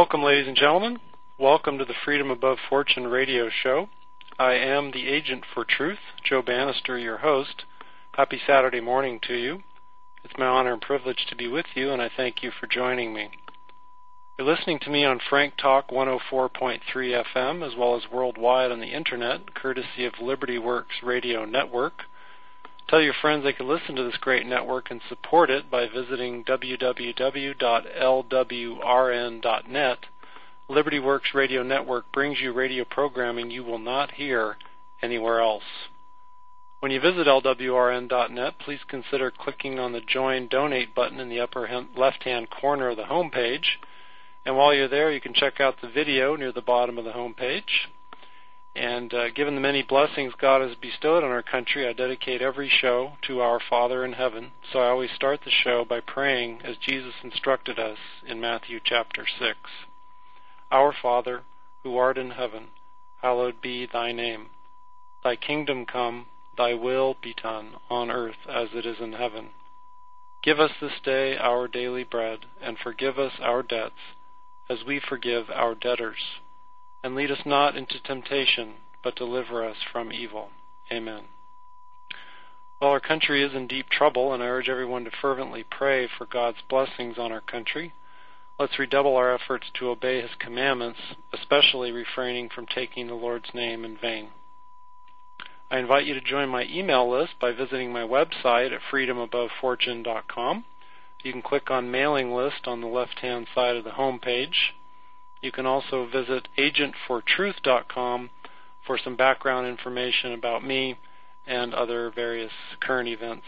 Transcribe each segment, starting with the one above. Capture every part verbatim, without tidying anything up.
Welcome, ladies and gentlemen. Welcome to the Freedom Above Fortune radio show. I am the agent for truth, Joe Bannister, your host. Happy Saturday morning to you. It's my honor and privilege to be with you, and I thank you for joining me. You're listening to me on Frank Talk one oh four point three F M, as well as worldwide on the Internet, courtesy of Liberty Works Radio Network. Tell your friends they can listen to this great network and support it by visiting w w w dot l w r n dot net. Liberty Works Radio Network brings you radio programming you will not hear anywhere else. When you visit l w r n dot net, please consider clicking on the Join Donate button in the upper left-hand corner of the home page. And while you're there, you can check out the video near the bottom of the home page. And uh, given the many blessings God has bestowed on our country, I dedicate every show to our Father in heaven. So I always start the show by praying as Jesus instructed us in Matthew chapter six. Our Father, who art in heaven, hallowed be thy name. Thy kingdom come, thy will be done, on earth as it is in heaven. Give us this day our daily bread, and forgive us our debts, as we forgive our debtors. And lead us not into temptation, but deliver us from evil. Amen. Well, our country is in deep trouble, and I urge everyone to fervently pray for God's blessings on our country. Let's redouble our efforts to obey His commandments, especially refraining from taking the Lord's name in vain. I invite you to join my email list by visiting my website at freedom above fortune dot com. You can click on Mailing List on the left-hand side of the home page. You can also visit agent for truth dot com for some background information about me and other various current events.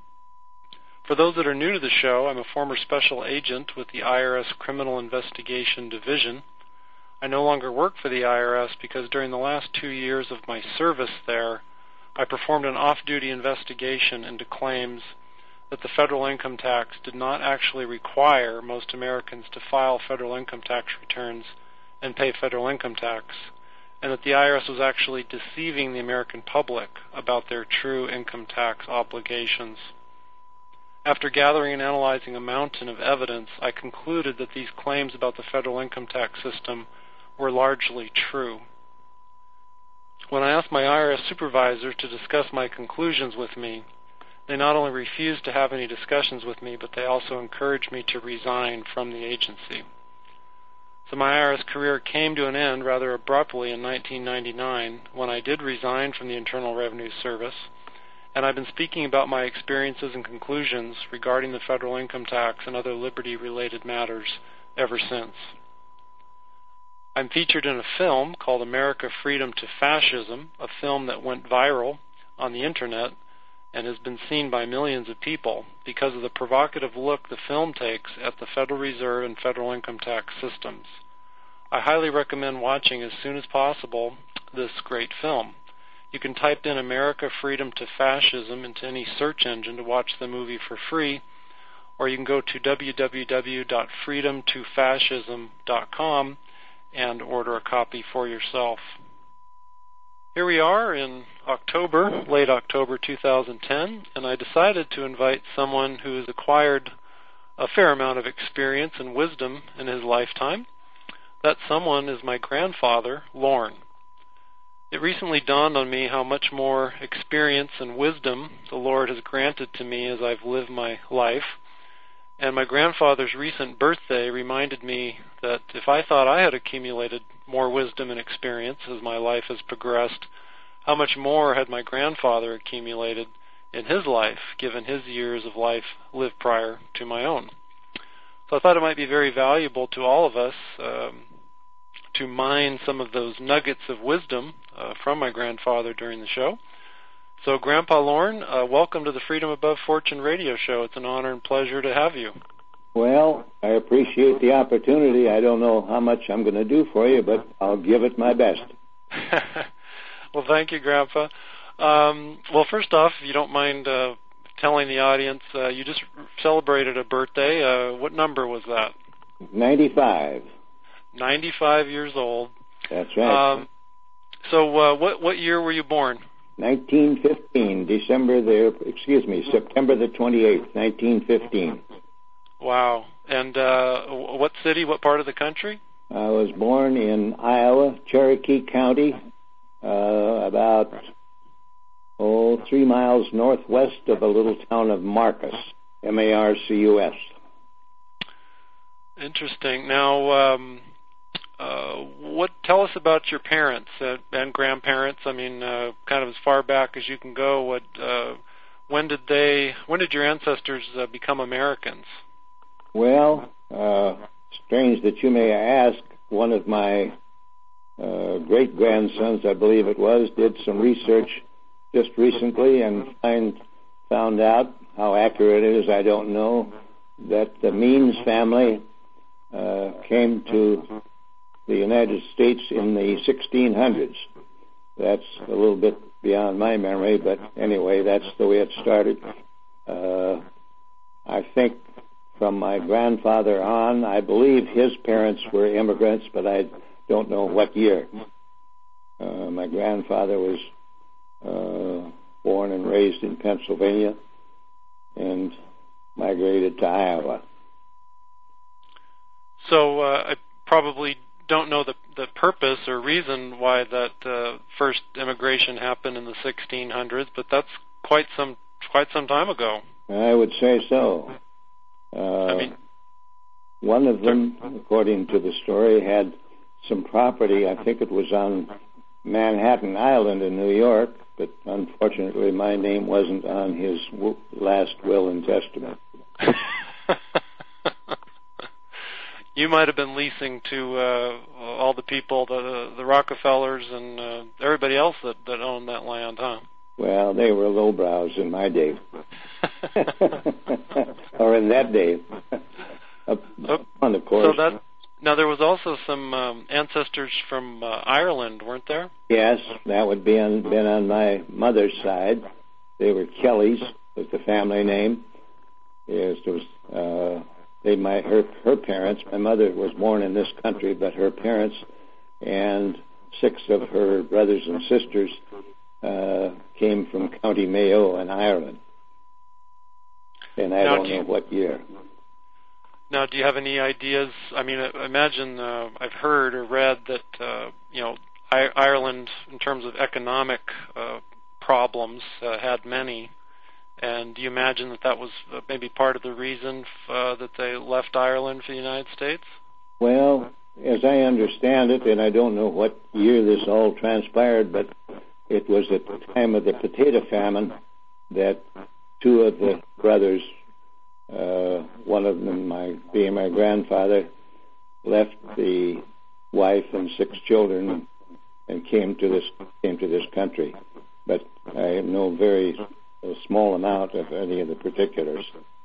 For those that are new to the show, I'm a former special agent with the I R S Criminal Investigation Division. I no longer work for the I R S because during the last two years of my service there, I performed an off-duty investigation into claims that the federal income tax did not actually require most Americans to file federal income tax returns and pay federal income tax, and that the I R S was actually deceiving the American public about their true income tax obligations. After gathering and analyzing a mountain of evidence, I concluded that these claims about the federal income tax system were largely true. When I asked my I R S supervisor to discuss my conclusions with me, they not only refused to have any discussions with me, but they also encouraged me to resign from the agency. So my I R S career came to an end rather abruptly in nineteen ninety-nine when I did resign from the Internal Revenue Service, and I've been speaking about my experiences and conclusions regarding the federal income tax and other liberty-related matters ever since. I'm featured in a film called America Freedom to Fascism, a film that went viral on the Internet and has been seen by millions of people because of the provocative look the film takes at the Federal Reserve and federal income tax systems. I highly recommend watching as soon as possible this great film. You can type in America Freedom to Fascism into any search engine to watch the movie for free, or you can go to w w w dot freedom to fascism dot com and order a copy for yourself. Here we are in October, late October two thousand ten, and I decided to invite someone who has acquired a fair amount of experience and wisdom in his lifetime. That someone is my grandfather, Lorne. It recently dawned on me how much more experience and wisdom the Lord has granted to me as I've lived my life. And my grandfather's recent birthday reminded me that if I thought I had accumulated more wisdom and experience as my life has progressed, how much more had my grandfather accumulated in his life, given his years of life lived prior to my own. So I thought it might be very valuable to all of us um, to mine some of those nuggets of wisdom uh, from my grandfather during the show. So, Grandpa Lorne, uh, welcome to the Freedom Above Fortune radio show. It's an honor and pleasure to have you. Well, I appreciate the opportunity. I don't know how much I'm going to do for you, but I'll give it my best. Well, thank you, Grandpa. Um, well, first off, if you don't mind uh, telling the audience, uh, you just celebrated a birthday. Uh, what number was that? ninety-five. ninety-five years old. That's right. Um, so uh, what what year were you born? nineteen fifteen, December the, excuse me, September the twenty-eighth, nineteen fifteen. Wow. And uh, what city, what part of the country? I was born in Iowa, Cherokee County, uh, about, oh, three miles northwest of the little town of Marcus, M A R C U S. Interesting. Now, um, uh, what? Tell us about your parents uh, and grandparents. I mean, uh, kind of as far back as you can go. What? Uh, when did they? When did your ancestors uh, become Americans? Well, uh, strange that you may ask. One of my uh, great grandsons, I believe it was, did some research just recently and find, found out how accurate it is. I don't know that the Means family uh, came to the United States in the sixteen hundreds. That's a little bit beyond my memory, but anyway, that's the way it started. Uh, I think from my grandfather on, I believe his parents were immigrants, but I don't know what year. Uh, my grandfather was uh, born and raised in Pennsylvania and migrated to Iowa. So uh, I probably don't know the the purpose or reason why that uh, first immigration happened in the sixteen hundreds, but that's quite some quite some time ago. I would say so. Uh, I mean, one of them, according to the story, had some property. I think it was on Manhattan Island in New York, but unfortunately my name wasn't on his w- last will and testament. You might have been leasing to uh, all the people, the the Rockefellers and uh, everybody else that, that owned that land, huh? Well, they were lowbrows in my day. Or in that day. Up, oh, on the course. So that, now, there was also some um, ancestors from uh, Ireland, weren't there? Yes, that would be on, been on my mother's side. They were Kellys, was the family name. Yes, there was... Uh, They, my, her, her parents, my mother was born in this country, but her parents and six of her brothers and sisters uh, came from County Mayo in Ireland. And I now, don't do know you, what year. Now, do you have any ideas? I mean, I imagine uh, I've heard or read that, uh, you know, I, Ireland, in terms of economic uh, problems, uh, had many. And do you imagine that that was uh, maybe part of the reason uh, that they left Ireland for the United States? Well, as I understand it, and I don't know what year this all transpired, but it was at the time of the potato famine that two of the brothers, uh, one of them my, being my grandfather, left the wife and six children and came to this came to this country. But I know very a small amount of any of the particulars.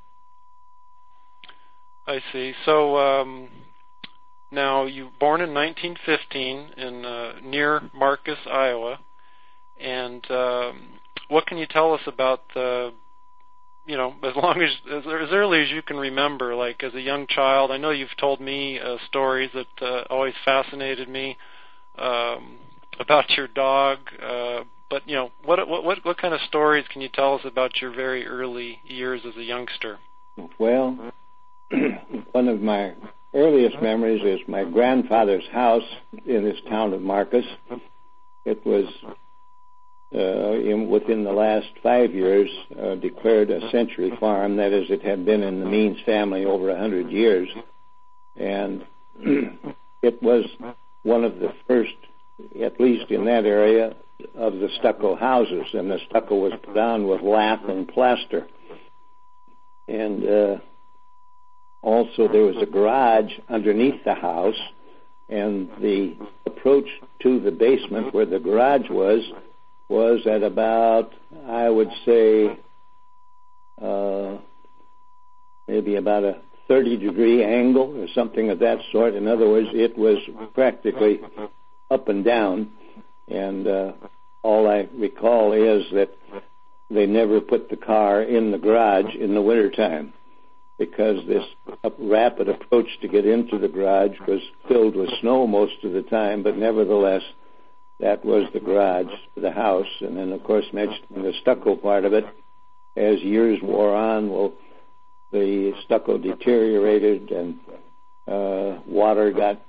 I see. So um, now you were born in nineteen fifteen in uh, near Marcus, Iowa, and um, what can you tell us about the, you know, as long as, as as early as you can remember, like as a young child? I know you've told me uh, stories that uh, always fascinated me um, about your dog. Uh, But, you know, what, what what kind of stories can you tell us about your very early years as a youngster? Well, one of my earliest memories is my grandfather's house in this town of Marcus. It was, uh, in, within the last five years, uh, declared a century farm. That is, it had been in the Means family over a hundred years. And it was one of the first, at least in that area, of the stucco houses, and the stucco was put on with lath and plaster. And uh, also there was a garage underneath the house, and the approach to the basement where the garage was was at about, I would say, uh, maybe about a thirty degree angle or something of that sort. In other words, it was practically up and down. And uh, all I recall is that they never put the car in the garage in the wintertime because this rapid approach to get into the garage was filled with snow most of the time, but nevertheless, that was the garage for the house. And then, of course, mentioning the stucco part of it, as years wore on, well, the stucco deteriorated and uh, water got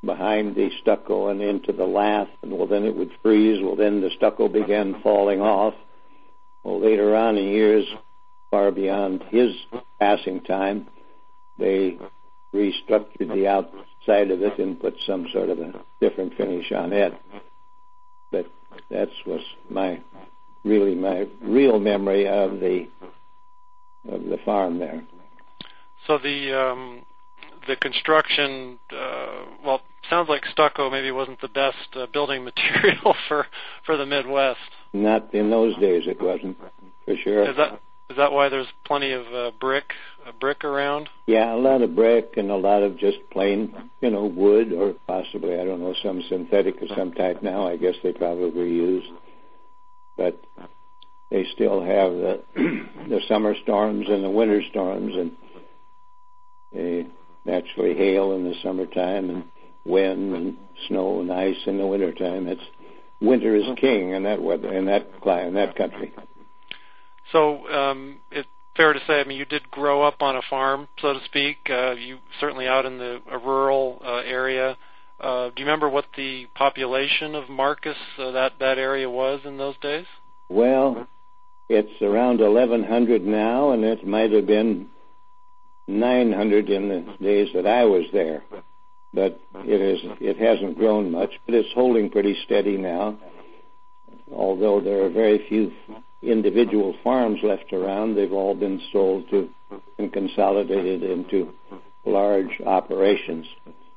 behind the stucco and into the lath, and well, then it would freeze. Well, then the stucco began falling off. Well, later on in years, far beyond his passing time, they restructured the outside of it and put some sort of a different finish on it. But that was my really my real memory of the of the farm there. So the um, the construction, uh, well, sounds like stucco maybe wasn't the best uh, building material for, for the Midwest. Not in those days, it wasn't, for sure. Is that is that why there's plenty of uh, brick uh, brick around? Yeah, a lot of brick and a lot of just plain, you know, wood or possibly, I don't know, some synthetic of some type now. I guess they probably use. But they still have the the summer storms and the winter storms, and they naturally hail in the summertime and wind and snow and ice in the wintertime. It's winter is king in that weather, in that climate, in that country. So um, it's fair to say, I mean, you did grow up on a farm, so to speak. Uh, you certainly out in the a rural uh, area. Uh, do you remember what the population of Marcus, uh, that that area, was in those days? Well, it's around eleven hundred now, and it might have been nine hundred in the days that I was there. But it is it hasn't grown much, but it's holding pretty steady now. Although there are very few individual farms left around, they've all been sold to and consolidated into large operations.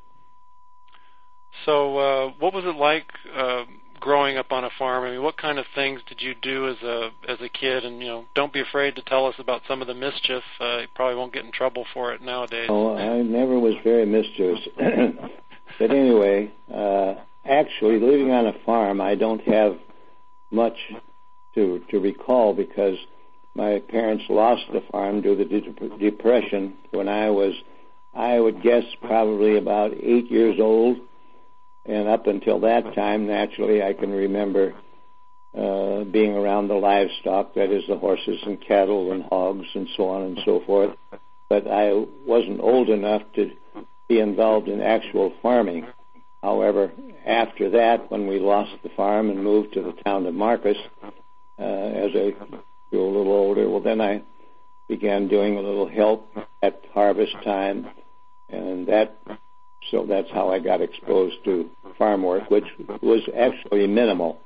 So, uh, what was it like uh, growing up on a farm? I mean, what kind of things did you do as a as a kid? And you know, don't be afraid to tell us about some of the mischief. Uh, you probably won't get in trouble for it nowadays. Oh, I never was very mischievous. But anyway, uh, actually, living on a farm, I don't have much to to recall because my parents lost the farm due to the Depression when I was, I would guess, probably about eight years old. And up until that time, naturally, I can remember uh, being around the livestock, that is the horses and cattle and hogs and so on and so forth. But I wasn't old enough to be involved in actual farming. However, after that, when we lost the farm and moved to the town of Marcus, uh, as I grew a little older, well, then I began doing a little help at harvest time, and that so that's how I got exposed to farm work, which was actually minimal.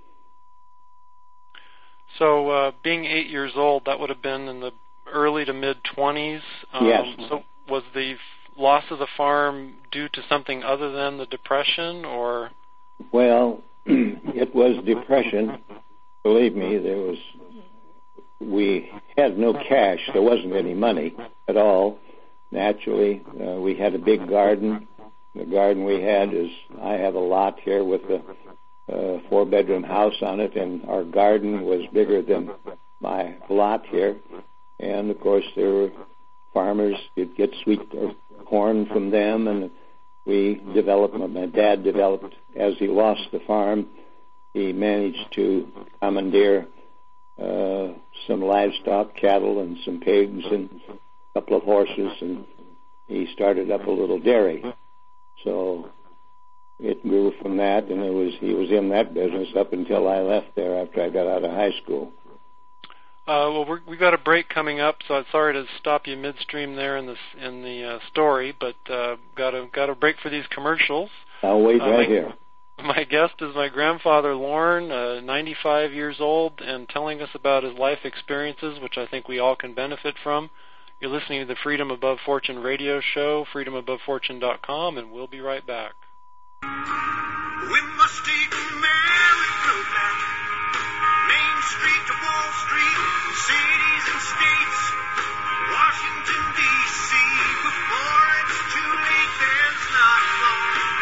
So uh, being eight years old, that would have been in the early to mid-twenties. Um, yes. So was the loss of the farm due to something other than the Depression, or? Well, it was Depression. Believe me, there was. We had no cash. There wasn't any money at all. Naturally, uh, we had a big garden. The garden we had is, I have a lot here with a uh, four-bedroom house on it, and our garden was bigger than my lot here. And, of course, there were farmers. You'd get sweet corn from them, and we developed, my dad developed, as he lost the farm, he managed to commandeer uh, some livestock, cattle, and some pigs, and a couple of horses, and he started up a little dairy. So it grew from that, and it was he was in that business up until I left there after I got out of high school. Uh, well, we're, we've got a break coming up, so I'm sorry to stop you midstream there in the in the uh, story, but uh, got a got a break for these commercials. I'll wait uh, right my, here. My guest is my grandfather, Lorne, uh, ninety-five years old, and telling us about his life experiences, which I think we all can benefit from. You're listening to the Freedom Above Fortune radio show, freedom above fortune dot com, and we'll be right back. We must take America back. Main Street to Wall Street, cities and states, Washington, D C Before it's too late, there's not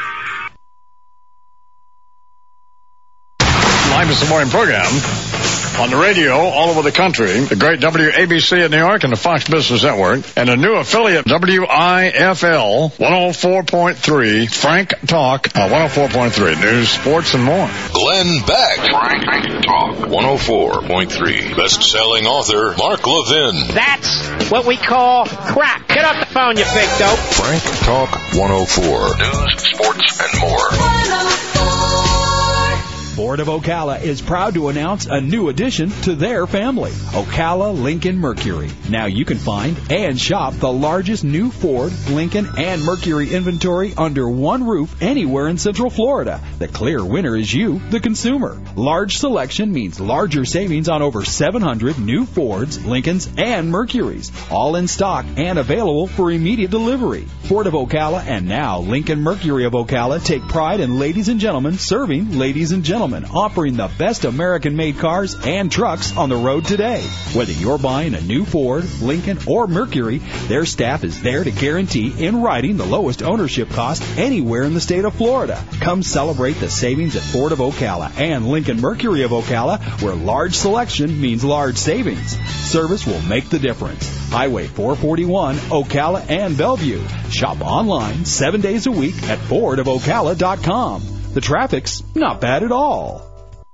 long. Live this morning program On the radio all over the country, the great W A B C in New York and the Fox Business Network, and a new affiliate, W I F L one oh four point three, Frank Talk, uh, one oh four point three, news, sports, and more. Glenn Beck, Frank Talk, one oh four point three. Best-selling author, Mark Levin. That's what we call crack. Get off the phone, you big dope. Frank Talk one oh four, news, sports, and more. Ford of Ocala is proud to announce a new addition to their family, Ocala Lincoln Mercury. Now you can find and shop the largest new Ford, Lincoln, and Mercury inventory under one roof anywhere in Central Florida. The clear winner is you, the consumer. Large selection means larger savings on over seven hundred new Fords, Lincolns, and Mercuries, all in stock and available for immediate delivery. Ford of Ocala and now Lincoln Mercury of Ocala take pride in ladies and gentlemen serving ladies and gentlemen. Offering the best American-made cars and trucks on the road today. Whether you're buying a new Ford, Lincoln, or Mercury, their staff is there to guarantee in writing the lowest ownership cost anywhere in the state of Florida. Come celebrate the savings at Ford of Ocala and Lincoln Mercury of Ocala, where large selection means large savings. Service will make the difference. Highway four forty-one, Ocala and Bellevue. Shop online seven days a week at ford of ocala dot com. The traffic's not bad at all.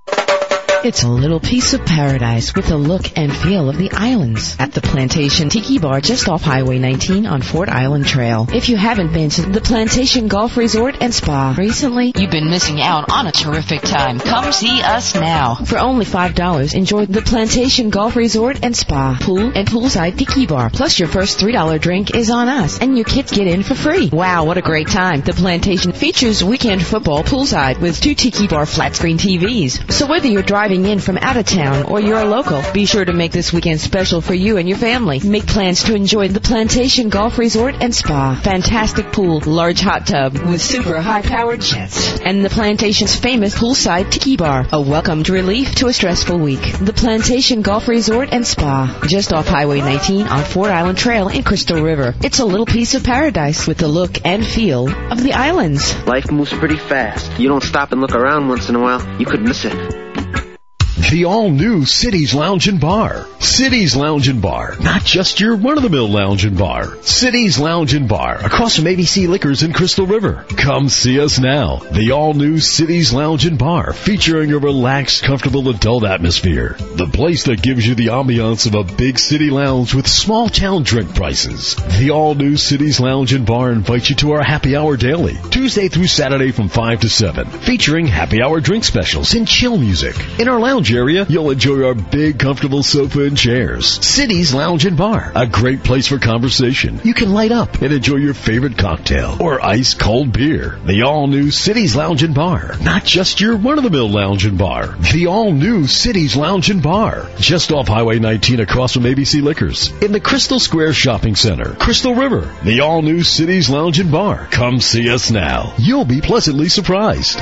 It's a little piece of paradise with the look and feel of the islands at the Plantation Tiki Bar just off Highway nineteen on Fort Island Trail. If you haven't been to the Plantation Golf Resort and Spa recently, you've been missing out on a terrific time. Come see us now. For only five dollars, enjoy the Plantation Golf Resort and Spa, pool, and poolside Tiki Bar. Plus, your first three dollar drink is on us, and your kids get in for free. Wow, what a great time. The Plantation features weekend football poolside with two Tiki Bar flat-screen T Vs. So whether you're driving in from out of town or you're a local, be sure to make this weekend special for you and your family. Make plans to enjoy the Plantation Golf Resort and Spa. Fantastic pool, large hot tub with super high-powered jets, and the Plantation's famous poolside Tiki Bar. A welcomed relief to a stressful week. The Plantation Golf Resort and Spa, just off Highway nineteen on Fort Island Trail in Crystal River. It's a little piece of paradise with the look and feel of the islands. Life moves pretty fast. You don't stop and look around once in a while, you could miss it. The all-new Cities Lounge and Bar. Cities Lounge and Bar. Not just your run-of-the-mill lounge and bar. Cities Lounge and Bar, across from A B C Liquors in Crystal River. Come see us now. The all-new Cities Lounge and Bar, featuring a relaxed, comfortable adult atmosphere. The place that gives you the ambiance of a big city lounge with small-town drink prices. The all-new Cities Lounge and Bar invites you to our happy hour daily, Tuesday through Saturday from five to seven, featuring happy hour drink specials and chill music. In our lounge area, you'll enjoy our big, comfortable sofa and chairs. Cities Lounge and Bar, a great place for conversation. You can light up and enjoy your favorite cocktail or ice cold beer. The all-new Cities Lounge and Bar, not just your run-of-the-mill lounge and bar. The all-new Cities Lounge and Bar, just off Highway nineteen across from A B C Liquors in the Crystal Square Shopping Center, Crystal River. The all-new Cities Lounge and Bar. Come see us now. You'll be pleasantly surprised.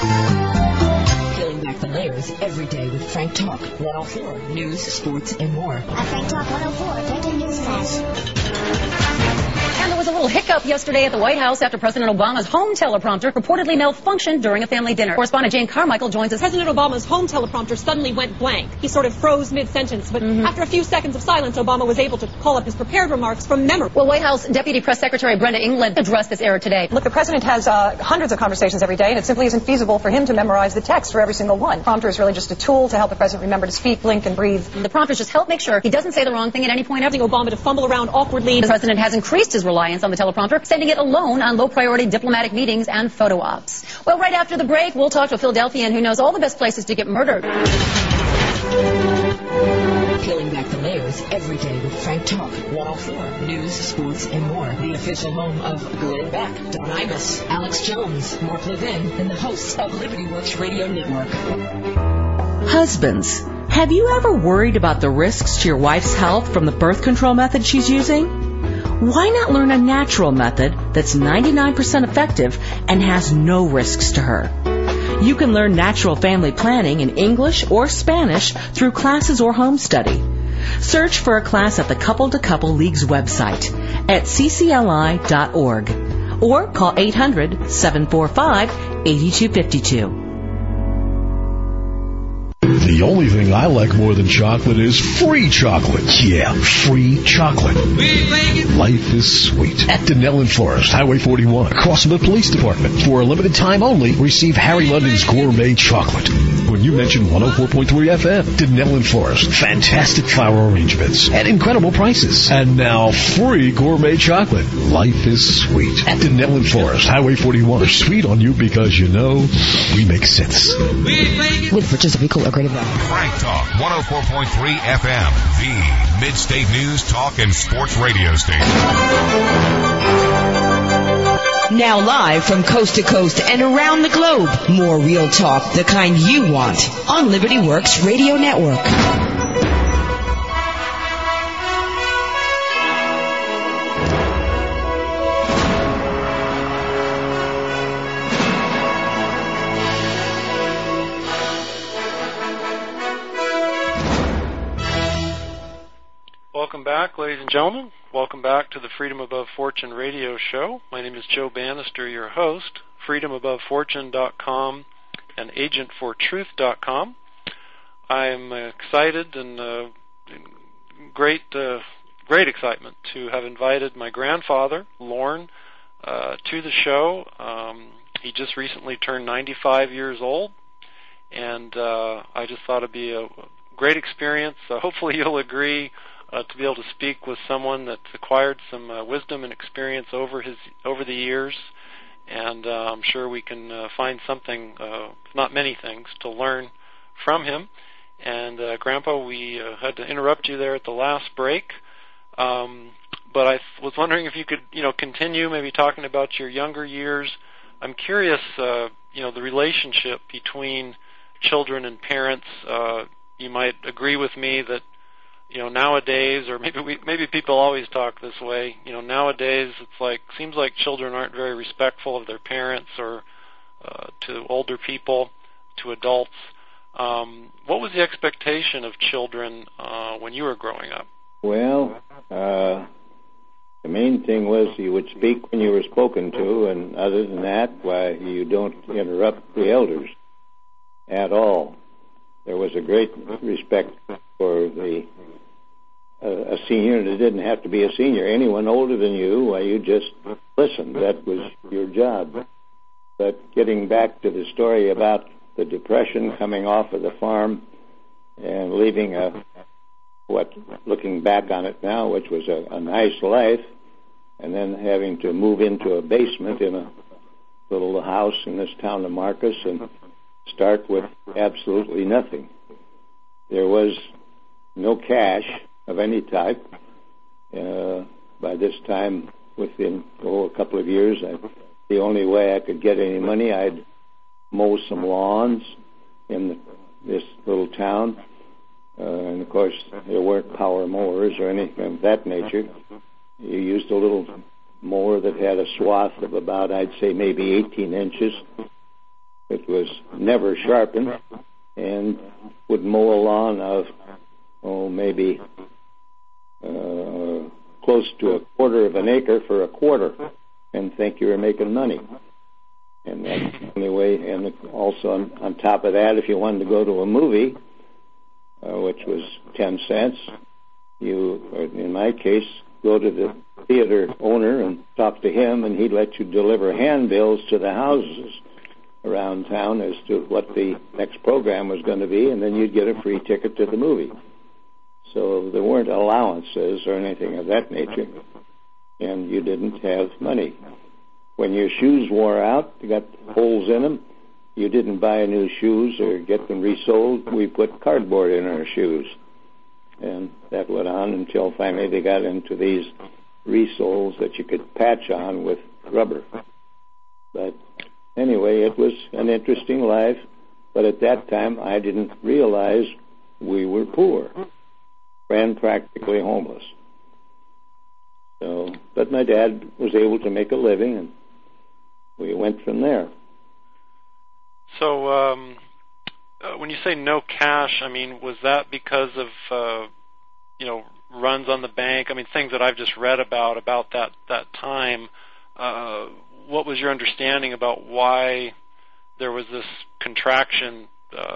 The layers every day with Frank Talk one oh four, news, sports, and more. At Frank Talk one oh four, breaking news flash. And there was a little hiccup yesterday at the White House after President Obama's home teleprompter reportedly malfunctioned during a family dinner. Correspondent Jane Carmichael joins us. President Obama's home teleprompter suddenly went blank. He sort of froze mid-sentence, but mm-hmm. after a few seconds of silence, Obama was able to call up his prepared remarks from memory. Well, White House Deputy Press Secretary Brenda England addressed this error today. Look, the president has uh, hundreds of conversations every day, and it simply isn't feasible for him to memorize the text for every single one. The prompter is really just a tool to help the president remember to speak, blink, and breathe. The prompters just help make sure he doesn't say the wrong thing at any point. Asking Obama to fumble around awkwardly. The president has increased his reliance on the teleprompter, sending it alone on low-priority diplomatic meetings and photo ops. Well, right after the break, we'll talk to a Philadelphian who knows all the best places to get murdered. Peeling back the layers every day with Frank Talk one oh four, news, sports, and more. The official home of Glenn Beck, Don Imus, Alex Jones, Mark Levin, and the hosts of Liberty Works Radio Network. Husbands, have you ever worried about the risks to your wife's health from the birth control method she's using? Why not learn a natural method that's ninety-nine percent effective and has no risks to her? You can learn natural family planning in English or Spanish through classes or home study. Search for a class at the Couple to Couple League's website at c c l i dot org or call eight hundred, seven four five, eight two five two. The only thing I like more than chocolate is free chocolate. Yeah, free chocolate. Life is sweet. At Denell and Forest, Highway forty-one, across from the police department. For a limited time only, receive Harry London's gourmet chocolate. When you mention one oh four point three F M, Denell and Forest, fantastic flower arrangements at incredible prices. And now, free gourmet chocolate. Life is sweet. At Denell and Forest, Highway forty-one. They're sweet on you because you know we make sense. With purchase of equal or greater value. Frank Talk one oh four point three F M, the Mid-State News, Talk, and Sports radio station. Now live from coast to coast and around the globe, more real talk, the kind you want, on Liberty Works Radio Network. Welcome back, ladies and gentlemen. Welcome back to the Freedom Above Fortune radio show. My name is Joe Bannister, your host. freedom above fortune dot com and agent for truth dot com. I am excited and uh, great, uh, great excitement to have invited my grandfather, Lorne, uh, to the show. Um, he just recently turned ninety-five years old, and uh, I just thought it'd be a great experience. Uh, hopefully you'll agree uh, to be able to speak with someone that's acquired some uh, wisdom and experience over his over the years, and uh, I'm sure we can uh, find something, uh, not many things, to learn from him. And uh, Grandpa, we uh, had to interrupt you there at the last break, um, but I was wondering if you could, you know, continue maybe talking about your younger years. I'm curious, uh, you know, the relationship between children and parents. Uh, you might agree with me that, you know, nowadays, or maybe we, maybe people always talk this way. You know, nowadays it's like seems like children aren't very respectful of their parents or uh, to older people, to adults. Um, what was the expectation of children uh, when you were growing up? Well, uh, the main thing was you would speak when you were spoken to, and other than that, why, you don't interrupt the elders at all. There was a great respect for the uh, a senior, and it didn't have to be a senior. Anyone older than you, why, you just listened. That was your job. But getting back to the story about the Depression, coming off of the farm and leaving a, what, looking back on it now, which was a, a nice life, and then having to move into a basement in a little house in this town of Marcus and start with absolutely nothing. There was no cash of any type. Uh, by this time, within oh, a couple of years, I, the only way I could get any money, I'd mow some lawns in the, this little town. Uh, and, of course, there weren't power mowers or anything of that nature. You used a little mower that had a swath of about, I'd say, maybe eighteen inches. It was never sharpened and would mow a lawn of, oh, maybe uh, close to a quarter of an acre for a quarter and think you were making money. And that's the only way. And also on, on top of that, if you wanted to go to a movie, uh, which was ten cents, you, or in my case, go to the theater owner and talk to him, and he'd let you deliver handbills to the houses around town as to what the next program was going to be, and then you'd get a free ticket to the movie. So there weren't allowances or anything of that nature, and you didn't have money. When your shoes wore out, you got holes in them, you didn't buy new shoes or get them resold. We put cardboard in our shoes. And that went on until finally they got into these resoles that you could patch on with rubber. But anyway, it was an interesting life. But at that time, I didn't realize we were poor and practically homeless. So, but my dad was able to make a living, and we went from there. So, um, uh, when you say no cash, I mean, was that because of, uh, you know, runs on the bank? I mean, things that I've just read about, about that, that time. Uh, what was your understanding about why there was this contraction uh,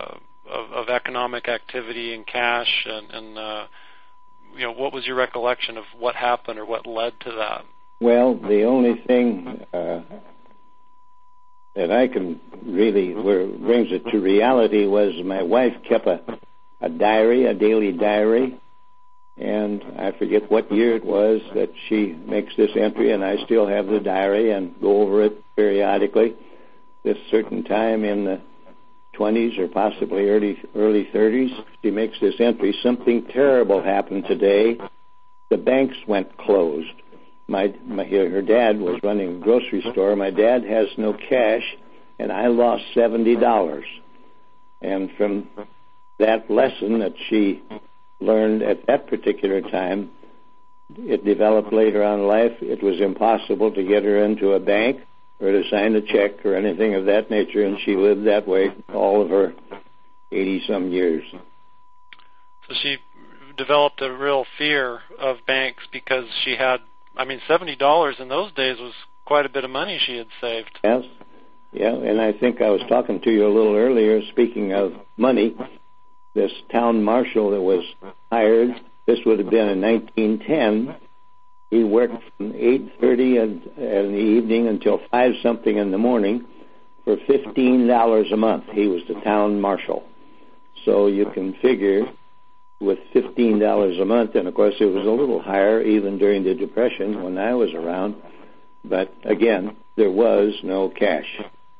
of, of economic activity and cash, and, and uh, you know, what was your recollection of what happened or what led to that? Well, the only thing uh, that I can really, where it brings it to reality, was my wife kept a, a diary, a daily diary, and I forget what year it was that she makes this entry, and I still have the diary and go over it periodically. This certain time in the twenties or possibly early early thirties, she makes this entry. Something terrible happened today. The banks went closed. My, my her dad was running a grocery store. My dad has no cash, and I lost seventy dollars. And from that lesson that she learned at that particular time, it developed later on in life. It was impossible to get her into a bank or to sign a check or anything of that nature, and she lived that way all of her eighty-some years. So she developed a real fear of banks because she had, I mean, seventy dollars in those days was quite a bit of money she had saved. Yes, yeah, and I think I was talking to you a little earlier, speaking of money, this town marshal that was hired, this would have been in nineteen ten. He worked from eight thirty in the evening until five something in the morning for fifteen dollars a month. He was the town marshal. So you can figure with fifteen dollars a month, and of course it was a little higher even during the Depression when I was around, but again, there was no cash.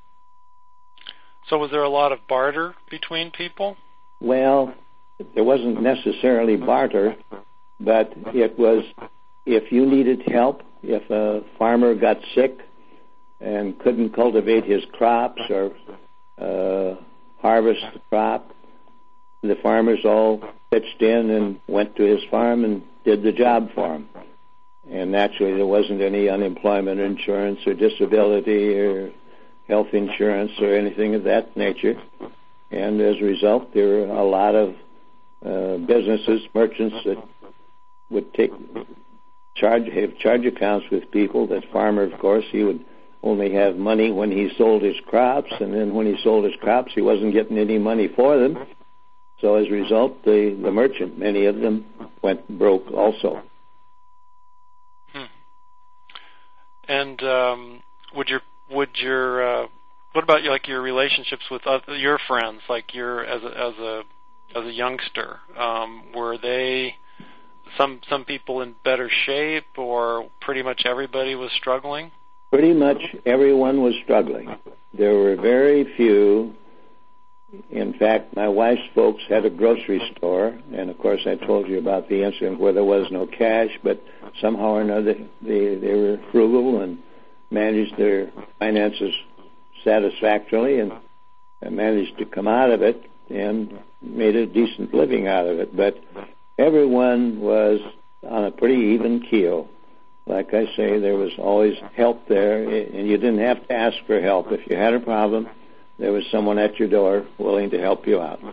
So was there a lot of barter between people? Well, there wasn't necessarily barter, but it was, if you needed help, if a farmer got sick and couldn't cultivate his crops or uh, harvest the crop, the farmers all pitched in and went to his farm and did the job for him. And naturally, there wasn't any unemployment insurance or disability or health insurance or anything of that nature. And as a result, there were a lot of uh, businesses, merchants that would take charge, have charge accounts with people. That farmer, of course, he would only have money when he sold his crops, and then when he sold his crops, he wasn't getting any money for them. So as a result, the, the merchant, many of them, went broke also. Hmm. And um, would your would your uh, what about like your relationships with other, your friends, like your as a as a as a youngster? Um, were they some some people in better shape, or pretty much everybody was struggling? Pretty much everyone was struggling. There were very few. In fact, my wife's folks had a grocery store, and of course I told you about the incident where there was no cash, but somehow or another they, they were frugal and managed their finances satisfactorily and, and managed to come out of it and made a decent living out of it. But everyone was on a pretty even keel. Like I say, there was always help there, and you didn't have to ask for help. If you had a problem, there was someone at your door willing to help you out.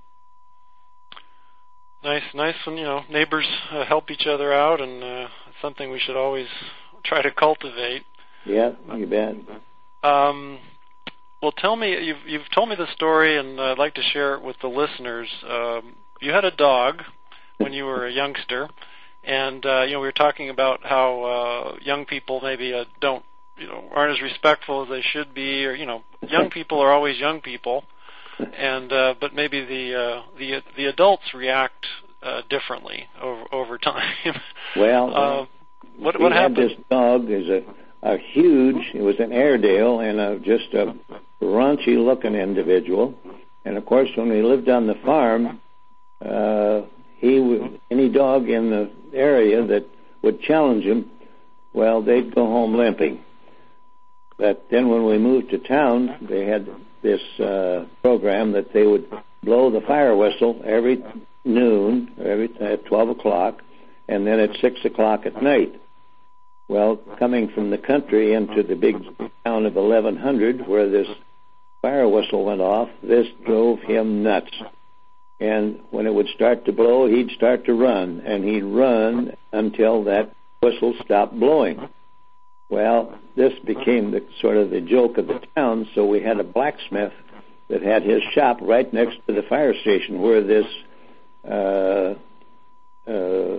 Nice, nice when, you know, neighbors uh, help each other out, and uh, it's something we should always try to cultivate. Yeah, you bet. Um, well, tell me, you've, you've told me the story, and I'd like to share it with the listeners. Um, you had a dog when you were a youngster, and, uh, you know, we were talking about how uh, young people maybe uh, don't, you know, aren't as respectful as they should be, or, you know, young people are always young people, and uh, but maybe the uh, the the adults react uh, differently over over time. Well, uh, what we what had happened? This dog is a a huge. It was an Airedale and a, just a raunchy looking individual. And of course, when we lived on the farm, uh, he would, any dog in the area that would challenge him, well, they'd go home limping. But then when we moved to town, they had this uh, program that they would blow the fire whistle every noon, every at twelve o'clock, and then at six o'clock at night. Well, coming from the country into the big town of eleven hundred, where this fire whistle went off, this drove him nuts. And when it would start to blow, he'd start to run, and he'd run until that whistle stopped blowing. Well, this became the sort of the joke of the town, so we had a blacksmith that had his shop right next to the fire station where this uh, uh,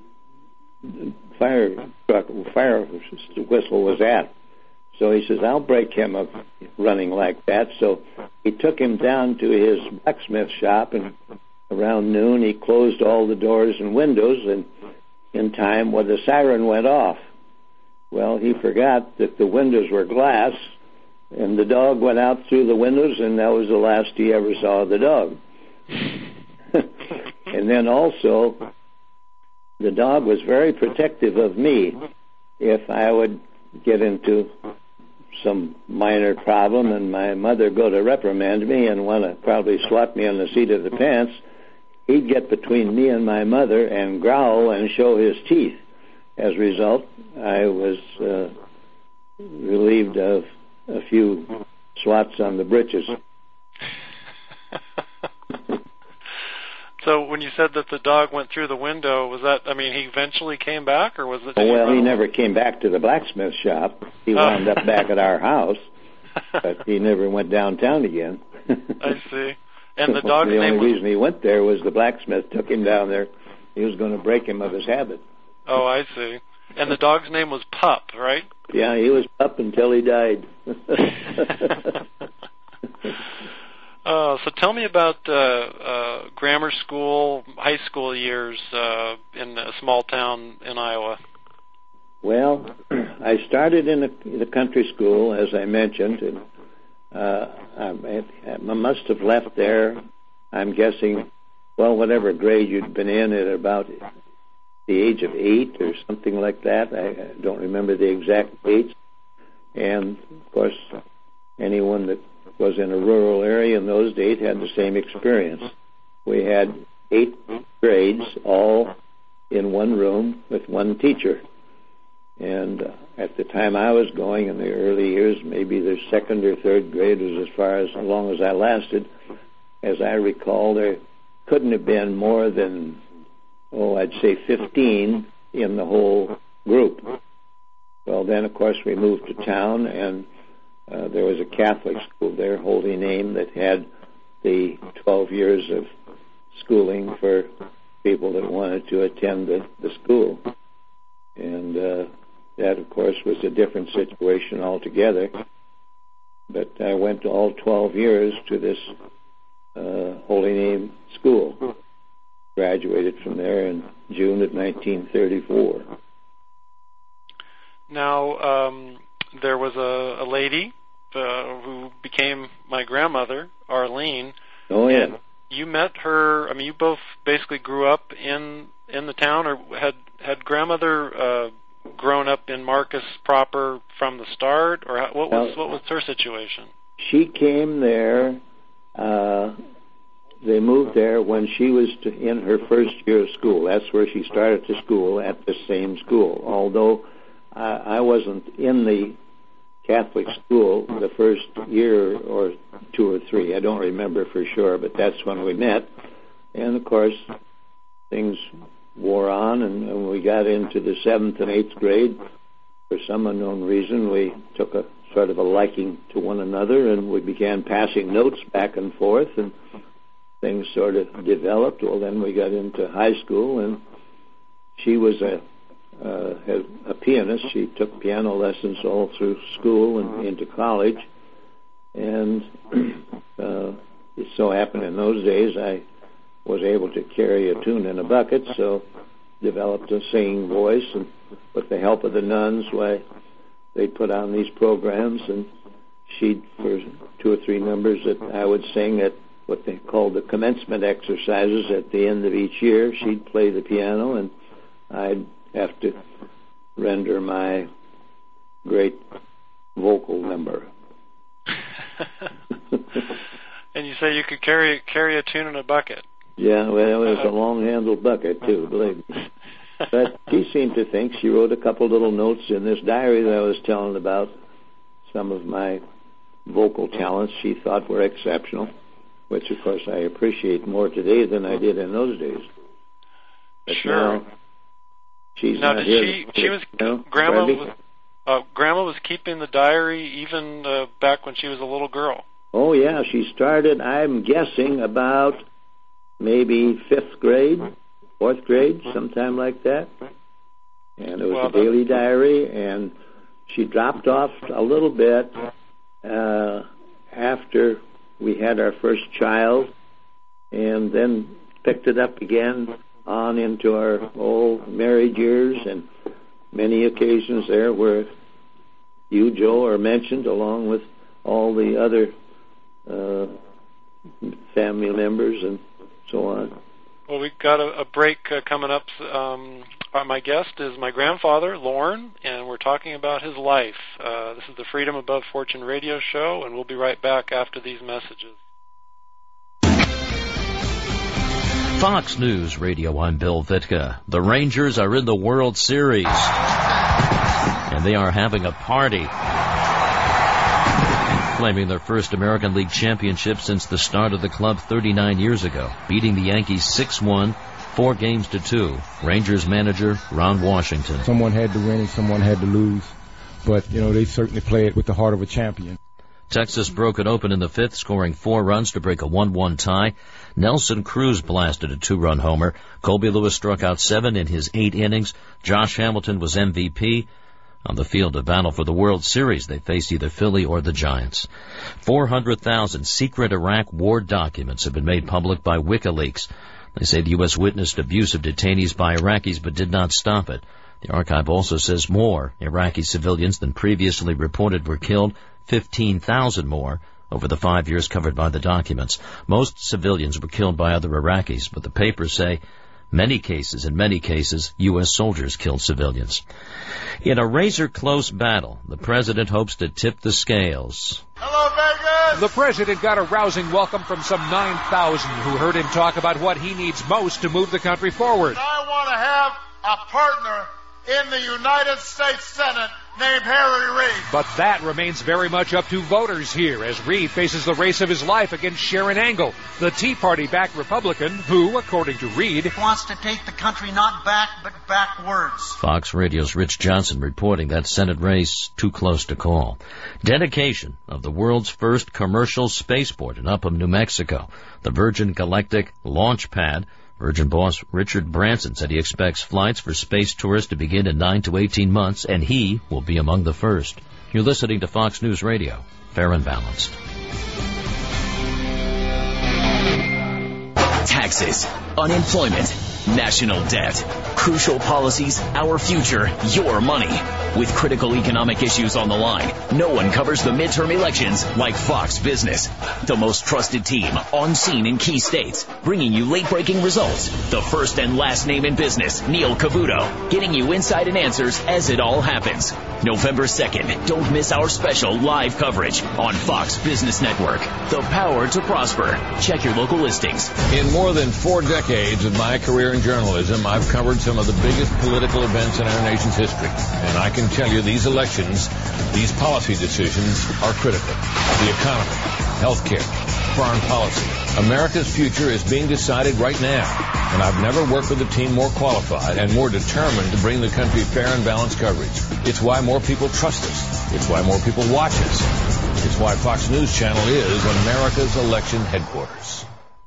fire truck, fire whistle was at. So he says, I'll break him of running like that. So he took him down to his blacksmith shop, and around noon he closed all the doors and windows, and in time, well, the siren went off. Well, he forgot that the windows were glass, and the dog went out through the windows, and that was the last he ever saw of the dog. And then also, the dog was very protective of me if I would get into some minor problem and my mother go to reprimand me and want to probably swat me on the seat of the pants. He'd get between me and my mother and growl and show his teeth. As a result, I was uh, relieved of a few swats on the britches. So when you said that the dog went through the window, was that, I mean, he eventually came back, or was it... Oh, well, he never came back to the blacksmith shop. He wound up back at our house, but he never went downtown again. I see. And the dog's the name only was... reason he went there was the blacksmith took him down there. He was going to break him of his habit. Oh, I see. And the dog's name was Pup, right? Yeah, he was Pup until he died. Uh, so tell me about uh, uh, grammar school, high school years uh, in a small town in Iowa. Well, I started in a, in a country school, as I mentioned, and uh, I, I must have left there, I'm guessing, well, whatever grade you'd been in at about the age of eight or something like that. I, I don't remember the exact dates. And, of course, anyone that was in a rural area in those days had the same experience. We had eight grades all in one room with one teacher. And uh, at the time I was going in the early years, maybe the second or third grade was as far as, as long as I lasted. As I recall, there couldn't have been more than, oh, I'd say fifteen in the whole group. Well, then, of course, we moved to town, and Uh, there was a Catholic school there, Holy Name, that had the twelve years of schooling for people that wanted to attend the, the school. And uh, that, of course, was a different situation altogether. But I went to all twelve years to this uh, Holy Name school. Graduated from there in June of nineteen thirty-four. Now, um, there was a, a lady uh, who became my grandmother, Arlene. Oh, yeah. And you met her, I mean, you both basically grew up in in the town, or had, had grandmother uh, grown up in Marcus proper from the start, or how, what was what was her situation? She came there, uh, they moved there when she was to, in her first year of school. That's where she started to school, at the same school, although I wasn't in the Catholic school the first year or two or three. I don't remember for sure, but that's when we met. And, of course, things wore on, and, and we got into the seventh and eighth grade. For some unknown reason, we took a sort of a liking to one another, and we began passing notes back and forth, and things sort of developed. Well, then we got into high school, and she was a Uh, had a pianist. She took piano lessons all through school and into college. And uh, it so happened in those days I was able to carry a tune in a bucket, so developed a singing voice. And with the help of the nuns, why, they'd put on these programs, and she'd, for two or three numbers that I would sing at what they called the commencement exercises at the end of each year, she'd play the piano, and I'd have to render my great vocal number. And you say you could carry carry a tune in a bucket? Yeah, well, it was a long-handled bucket, too, believe me. But she seemed to think, she wrote a couple little notes in this diary that I was telling about some of my vocal talents she thought were exceptional, which, of course, I appreciate more today than I did in those days. But sure. Now, she's now, not did here she, to, she was, you know, Grandma Bradley? was, uh, Grandma was keeping the diary even uh, back when she was a little girl? Oh, yeah, she started, I'm guessing, about maybe fifth grade, fourth grade, sometime like that. And it was well, a daily diary, and she dropped off a little bit uh, after we had our first child, and then picked it up again on into our old married years, and many occasions there where you, Joe, are mentioned along with all the other uh, family members and so on. Well, we've got a, a break uh, coming up. Um, my guest is my grandfather, Lorne, and we're talking about his life. Uh, this is the Freedom Above Fortune radio show, and we'll be right back after these messages. Fox News Radio, I'm Bill Vitka. The Rangers are in the World Series, and they are having a party, claiming their first American League championship since the start of the club thirty-nine years ago, beating the Yankees six one, four games to two. Rangers manager Ron Washington. Someone had to win and someone had to lose, but, you know, they certainly play it with the heart of a champion. Texas broke it open in the fifth, scoring four runs to break a one one tie. Nelson Cruz blasted a two-run homer. Colby Lewis struck out seven in his eight innings. Josh Hamilton was M V P. On the field of battle for the World Series, they faced either Philly or the Giants. four hundred thousand secret Iraq war documents have been made public by WikiLeaks. They say the U S witnessed abuse of detainees by Iraqis but did not stop it. The archive also says more Iraqi civilians than previously reported were killed, fifteen thousand more over the five years covered by the documents. Most civilians were killed by other Iraqis, but the papers say many cases, in many cases, U S soldiers killed civilians. In a razor-close battle, the president hopes to tip the scales. Hello, Vegas! The president got a rousing welcome from some nine thousand who heard him talk about what he needs most to move the country forward. I want to have a partner in the United States Senate named Harry Reid. But that remains very much up to voters here as Reid faces the race of his life against Sharon Angle, the Tea Party-backed Republican who, according to Reid, wants to take the country not back but backwards. Fox Radio's Rich Johnson reporting that Senate race too close to call. Dedication of the world's first commercial spaceport in Upham, New Mexico, the Virgin Galactic Launch Pad. Virgin boss Richard Branson said he expects flights for space tourists to begin in nine to eighteen months, and he will be among the first. You're listening to Fox News Radio, fair and balanced. Taxes, unemployment, national debt, crucial policies, our future, your money. With critical economic issues on the line, no one covers the midterm elections like Fox Business. The most trusted team on scene in key states, bringing you late-breaking results. The first and last name in business, Neil Cavuto, getting you insight and answers as it all happens. November second, don't miss our special live coverage on Fox Business Network. The power to prosper. Check your local listings. In more than four decades of my career in journalism, I've covered some of the biggest political events in our nation's history. And I can tell you these elections, these policy decisions are critical. The economy, healthcare, foreign policy. America's future is being decided right now. And I've never worked with a team more qualified and more determined to bring the country fair and balanced coverage. It's why more people trust us. It's why more people watch us. It's why Fox News Channel is America's election headquarters.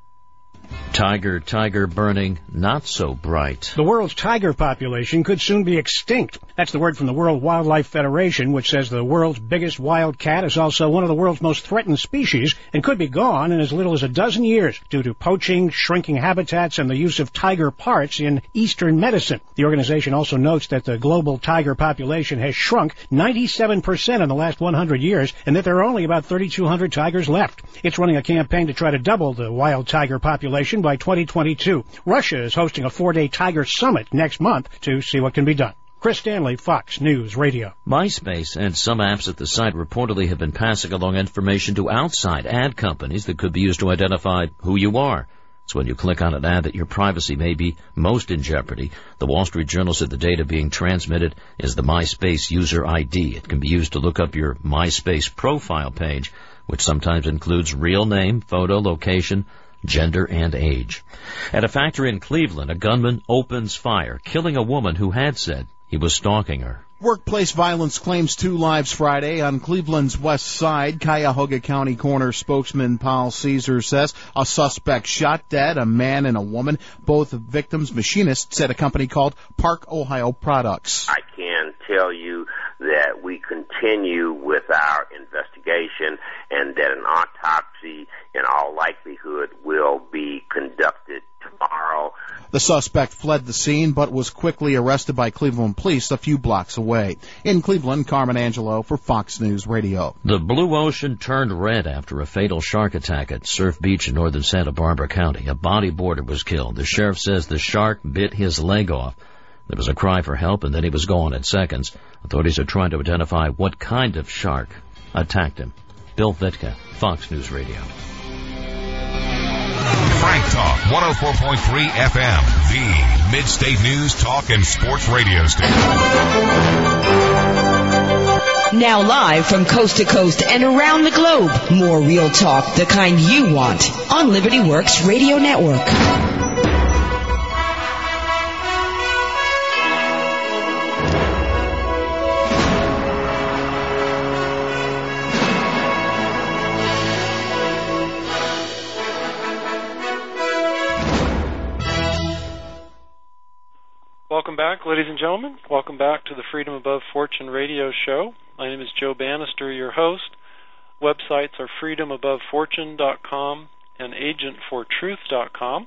Tiger, tiger burning, not so bright. The world's tiger population could soon be extinct. That's the word from the World Wildlife Federation, which says the world's biggest wild cat is also one of the world's most threatened species and could be gone in as little as a dozen years due to poaching, shrinking habitats, and the use of tiger parts in Eastern medicine. The organization also notes that the global tiger population has shrunk ninety-seven percent in the last one hundred years and that there are only about thirty-two hundred tigers left. It's running a campaign to try to double the wild tiger population by twenty twenty-two. Russia is hosting a four-day tiger summit next month to see what can be done. Chris Stanley, Fox News Radio. MySpace and some apps at the site reportedly have been passing along information to outside ad companies that could be used to identify who you are. It's when you click on an ad that your privacy may be most in jeopardy. The Wall Street Journal said the data being transmitted is the MySpace user I D. It can be used to look up your MySpace profile page, which sometimes includes real name, photo, location, gender, and age. At a factory in Cleveland, a gunman opens fire, killing a woman who had said he was stalking her. Workplace violence claims two lives Friday on Cleveland's west side. Cuyahoga County Coroner spokesman Paul Caesar says a suspect shot dead a man and a woman. Both victims machinists at a company called Park Ohio Products. I can tell you that we continue with our investigation and that an autopsy in all likelihood will be conducted tomorrow. The suspect fled the scene but was quickly arrested by Cleveland police a few blocks away. In Cleveland, Carmen Angelo for Fox News Radio. The Blue Ocean turned red after a fatal shark attack at Surf Beach in northern Santa Barbara County. A bodyboarder was killed. The sheriff says the shark bit his leg off. There was a cry for help, and then he was gone in seconds. Authorities are trying to identify what kind of shark attacked him. Bill Vitka, Fox News Radio. Frank Talk one oh four point three F M, the Mid-State News, Talk, and Sports Radio station. Now live from coast to coast and around the globe, more real talk, the kind you want, on Liberty Works Radio Network. Welcome back, ladies and gentlemen. Welcome back to the Freedom Above Fortune radio show. My name is Joe Bannister, your host. Websites are freedom above fortune dot com and agent for truth dot com.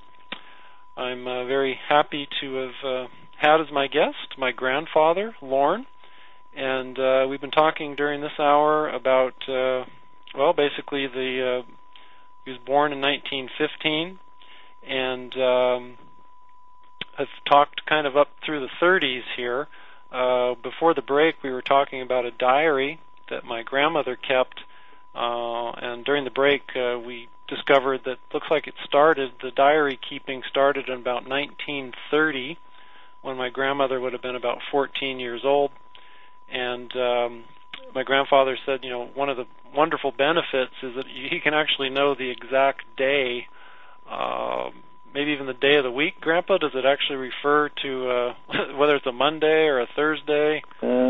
I'm uh, very happy to have uh, had as my guest my grandfather, Lorne, and uh, we've been talking during this hour about, uh, well, basically the, uh, he was born in nineteen fifteen, and um, I've talked kind of up through the thirties here. Uh, before the break, we were talking about a diary that my grandmother kept, uh, and during the break, uh, we discovered that looks like it started, the diary keeping started in about nineteen thirty, when my grandmother would have been about fourteen years old. And um, my grandfather said, you know, one of the wonderful benefits is that he can actually know the exact day, uh, maybe even the day of the week. Grandpa, does it actually refer to uh, whether it's a Monday or a Thursday?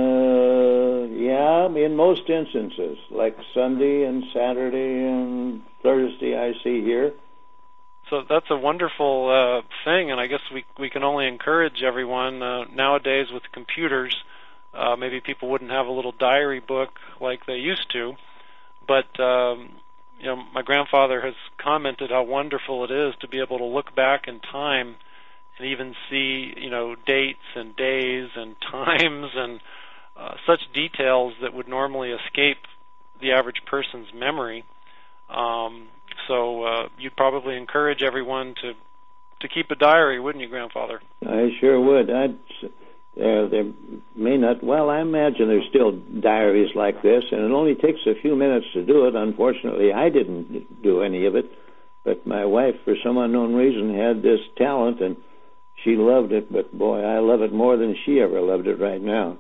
Uh, yeah, in most instances, like Sunday and Saturday and Thursday, I see here. So that's a wonderful uh, thing, and I guess we we can only encourage everyone uh, nowadays with computers. Uh, maybe people wouldn't have a little diary book like they used to, but um, you know, my grandfather has commented how wonderful it is to be able to look back in time and even see, you know, dates and days and times and uh, such details that would normally escape the average person's memory. Um, so uh, you'd probably encourage everyone to to keep a diary, wouldn't you, Grandfather? I sure would. I'd, uh, there may not, well, I imagine there's still diaries like this, and it only takes a few minutes to do it. Unfortunately, I didn't do any of it, but my wife, for some unknown reason, had this talent, and she loved it, but boy, I love it more than she ever loved it right now.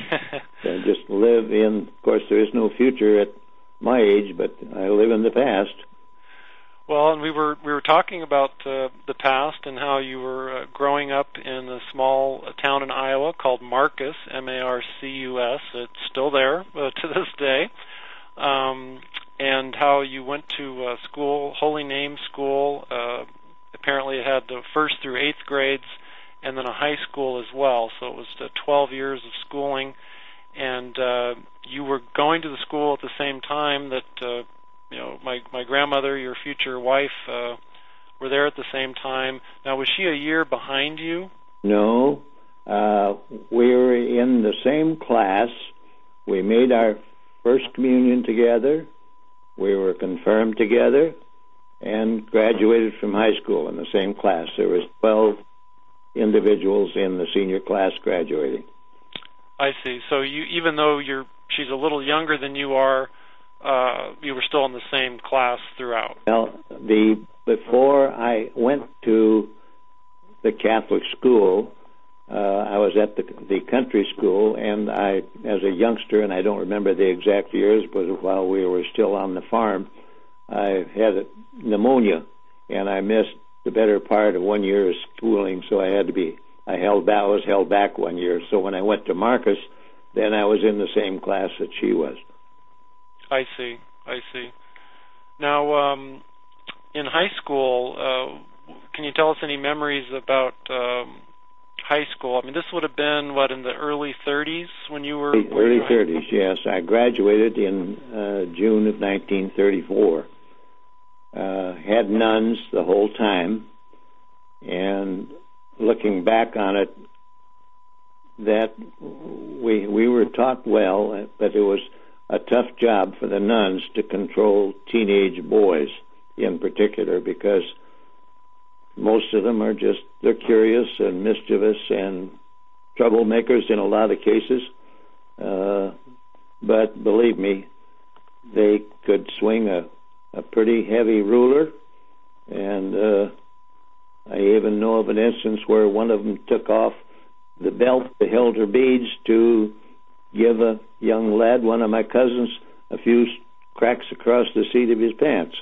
I just live in, of course, there is no future at my age, but I live in the past. Well, and we were we were talking about uh, the past and how you were uh, growing up in a small uh, town in Iowa called Marcus, M A R C U S. It's still there uh, to this day. Um, and how you went to uh, school, Holy Name School. Uh, apparently it had the first through eighth grades and then a high school as well. So it was uh, twelve years of schooling. And uh, you were going to the school at the same time that... Uh, You know, my my grandmother, your future wife, uh, were there at the same time. Now, was she a year behind you? No. Uh, we were in the same class. We made our first communion together. We were confirmed together and graduated from high school in the same class. There was twelve individuals in the senior class graduating. I see. So you, even though you're, she's a little younger than you are, Uh, you were still in the same class throughout. Well, the before I went to the Catholic school, uh, I was at the the country school, and I, as a youngster, and I don't remember the exact years, but while we were still on the farm, I had pneumonia, and I missed the better part of one year of schooling, so I had to be I held back, I was held back one year. So when I went to Marcus, then I was in the same class that she was. I see. I see. Now, um, in high school, uh, can you tell us any memories about um, high school? I mean, this would have been, what, in the early thirties when you were... Early thirties, yes. I graduated in uh, June of nineteen thirty-four. Uh, had nuns the whole time, and looking back on it, that we we were taught well, but it was a tough job for the nuns to control teenage boys in particular, because most of them are just, they're curious and mischievous and troublemakers in a lot of cases. Uh, but believe me, they could swing a, a pretty heavy ruler, and uh, I even know of an instance where one of them took off the belt that held her beads to give a young lad, one of my cousins, a few cracks across the seat of his pants.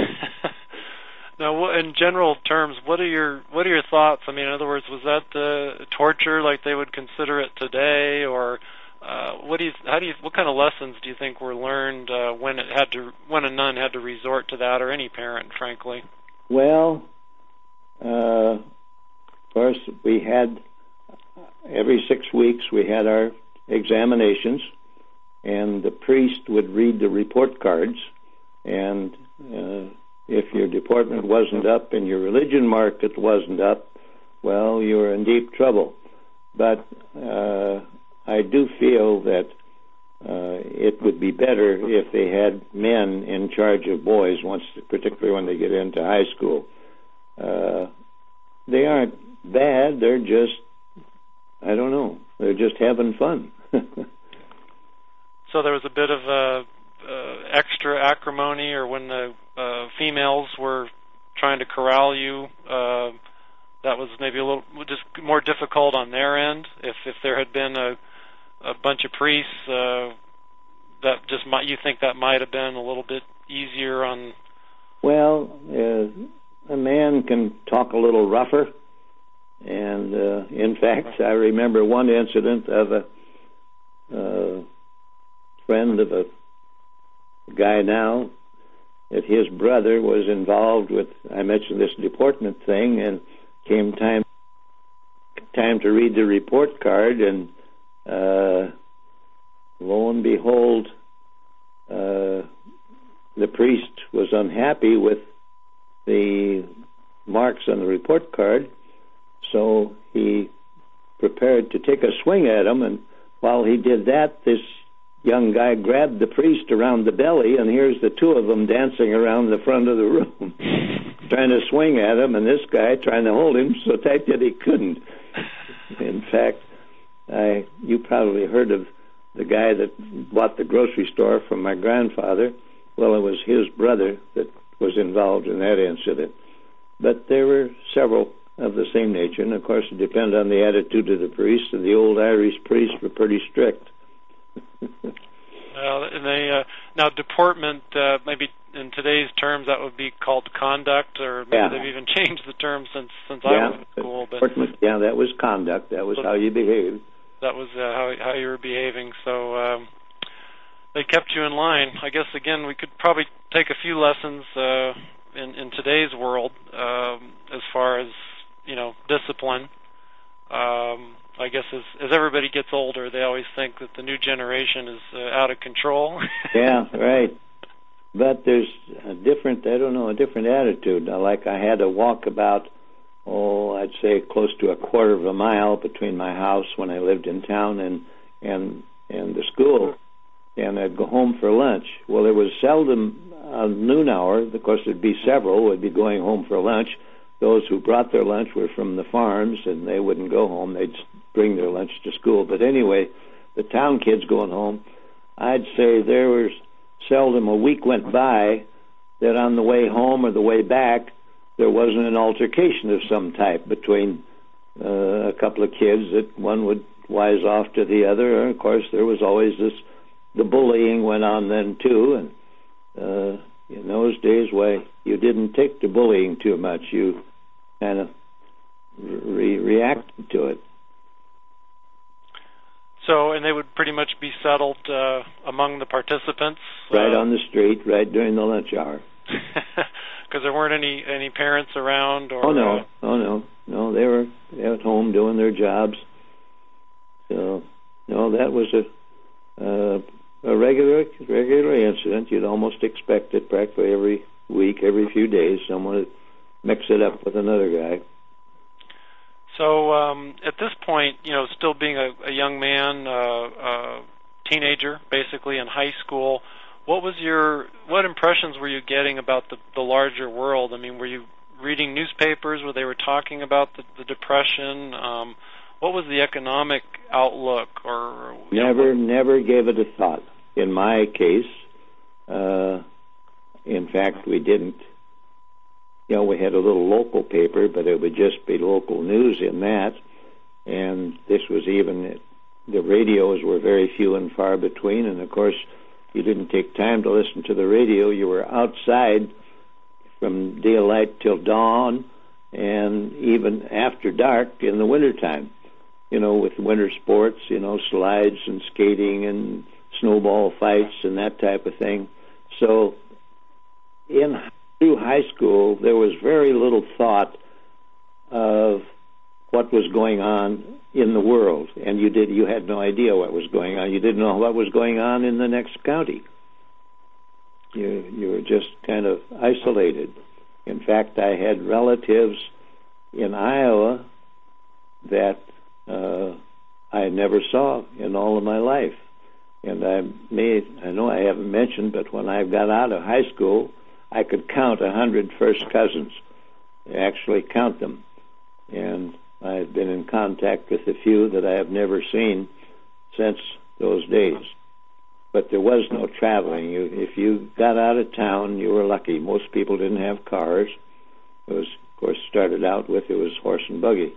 Now, in general terms, what are your what are your thoughts? I mean, in other words, was that uh, torture like they would consider it today, or uh, what do you how do you what kind of lessons do you think were learned uh, when it had to when a nun had to resort to that, or any parent, frankly? Well, uh, of course, we had every six weeks we had our examinations, and the priest would read the report cards, and uh, if your deportment wasn't up and your religion market wasn't up, well, you were in deep trouble. But uh, I do feel that uh, it would be better if they had men in charge of boys, once, particularly when they get into high school. Uh, they aren't bad, they're just, I don't know, they're just having fun. So there was a bit of uh, uh, extra acrimony, or when the uh, females were trying to corral you, uh, that was maybe a little just more difficult on their end. If if there had been a, a bunch of priests, uh, that just might you think that might have been a little bit easier on. Well, uh, a man can talk a little rougher, and uh, in fact, I remember one incident of a uh, friend of a guy now, that his brother was involved with, I mentioned this deportment thing, and came time time to read the report card, and uh, lo and behold, uh, the priest was unhappy with the marks on the report card, so he prepared to take a swing at him, and while he did that, this young guy grabbed the priest around the belly, and here's the two of them dancing around the front of the room, trying to swing at him, and this guy trying to hold him so tight that he couldn't. In fact, I you probably heard of the guy that bought the grocery store from my grandfather. Well, it was his brother that was involved in that incident. But there were several of the same nature, and of course it depended on the attitude of the priest, and the old Irish priests were pretty strict. Well, and they uh, now deportment, uh, maybe in today's terms that would be called conduct, or maybe yeah. they've even changed the term since since yeah, I was in school. But yeah, that was conduct. That was how you behaved. That was uh, how how you were behaving. So um, they kept you in line. I guess again we could probably take a few lessons uh, in in today's world um, as far as you know discipline. Um, I guess as, as everybody gets older, they always think that the new generation is uh, out of control. Yeah, right. But there's a different, I don't know, a different attitude. Now, like I had to walk about, oh, I'd say close to a quarter of a mile between my house when I lived in town and and and the school, and I'd go home for lunch. Well, there was seldom a noon hour. Of course, there'd be several would be going home for lunch. Those who brought their lunch were from the farms, and they wouldn't go home. They'd bring their lunch to school. But anyway, the town kids going home, I'd say there was seldom a week went by that on the way home or the way back there wasn't an altercation of some type between uh, a couple of kids that one would wise off to the other. And of course, there was always this, the bullying went on then too, and uh, in those days, why, you didn't take to bullying too much. You kind of re- reacted to it. So, and they would pretty much be settled uh, among the participants? Right uh, on the street, right during the lunch hour. Because there weren't any, any parents around? Or, oh, no. Uh, oh, no. No, they were at home doing their jobs. So, no, that was a, uh, a regular regular incident. You'd almost expect it practically every week, every few days, someone would mix it up with another guy. So um, at this point, you know, still being a, a young man, uh, a teenager, basically in high school, what was your what impressions were you getting about the, the larger world? I mean, were you reading newspapers where they were talking about the, the Depression? Um, what was the economic outlook? Or never, know, never gave it a thought. In my case, uh, in fact, we didn't. You know, we had a little local paper, but it would just be local news in that. And this was even, the radios were very few and far between. And, of course, you didn't take time to listen to the radio. You were outside from daylight till dawn and even after dark in the wintertime, you know, with winter sports, you know, slides and skating and snowball fights and that type of thing. So in through high school, there was very little thought of what was going on in the world, and you did you had no idea what was going on. You didn't know what was going on in the next county. You you were just kind of isolated. In fact, I had relatives in Iowa that uh, I never saw in all of my life, and I made I know I haven't mentioned, but when I got out of high school, I could count a hundred first cousins, actually count them, and I have been in contact with a few that I have never seen since those days. But there was no traveling. You, if you got out of town, you were lucky. Most people didn't have cars. It was, of course, started out with it was horse and buggy.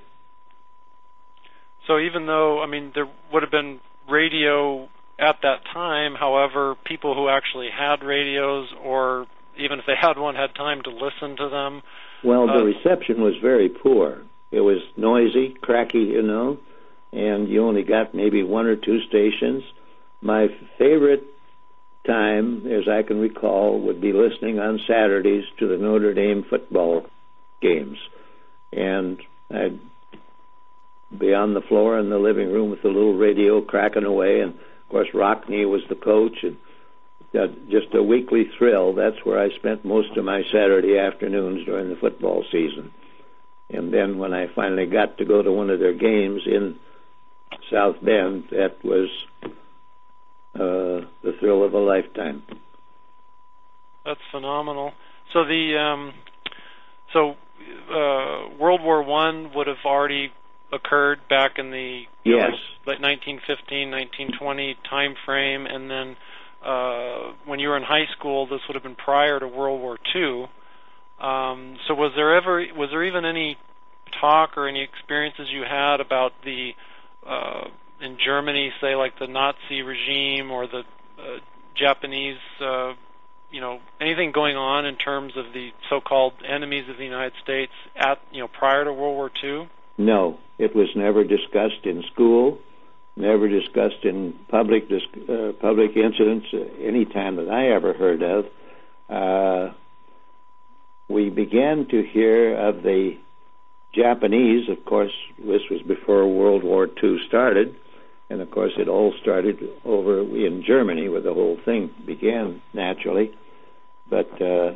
So even though, I mean, there would have been radio at that time, however, people who actually had radios, or even if they had one, had time to listen to them. Well, the uh, reception was very poor. It was noisy, cracky, you know, and you only got maybe one or two stations. My favorite time, as I can recall, would be listening on Saturdays to the Notre Dame football games. And I'd be on the floor in the living room with the little radio cracking away, and, of course, Rockney was the coach, and got just a weekly thrill. That's where I spent most of my Saturday afternoons during the football season. And then when I finally got to go to one of their games in South Bend, that was uh, the thrill of a lifetime. That's phenomenal. So the um, so uh, World War One would have already occurred back in the yes. know, like nineteen fifteen, nineteen twenty time frame, and then uh, when you were in high school, this would have been prior to World War Two. Um, so was there ever was there even any talk or any experiences you had about the uh, in Germany, say like the Nazi regime or the uh, Japanese, uh, you know, anything going on in terms of the so-called enemies of the United States at you know prior to World War Two? No, it was never discussed in school, never discussed in public dis- uh, public incidents uh, any time that I ever heard of. Uh, we began to hear of the Japanese. Of course, this was before World War Two started, and of course it all started over in Germany where the whole thing began naturally. But uh,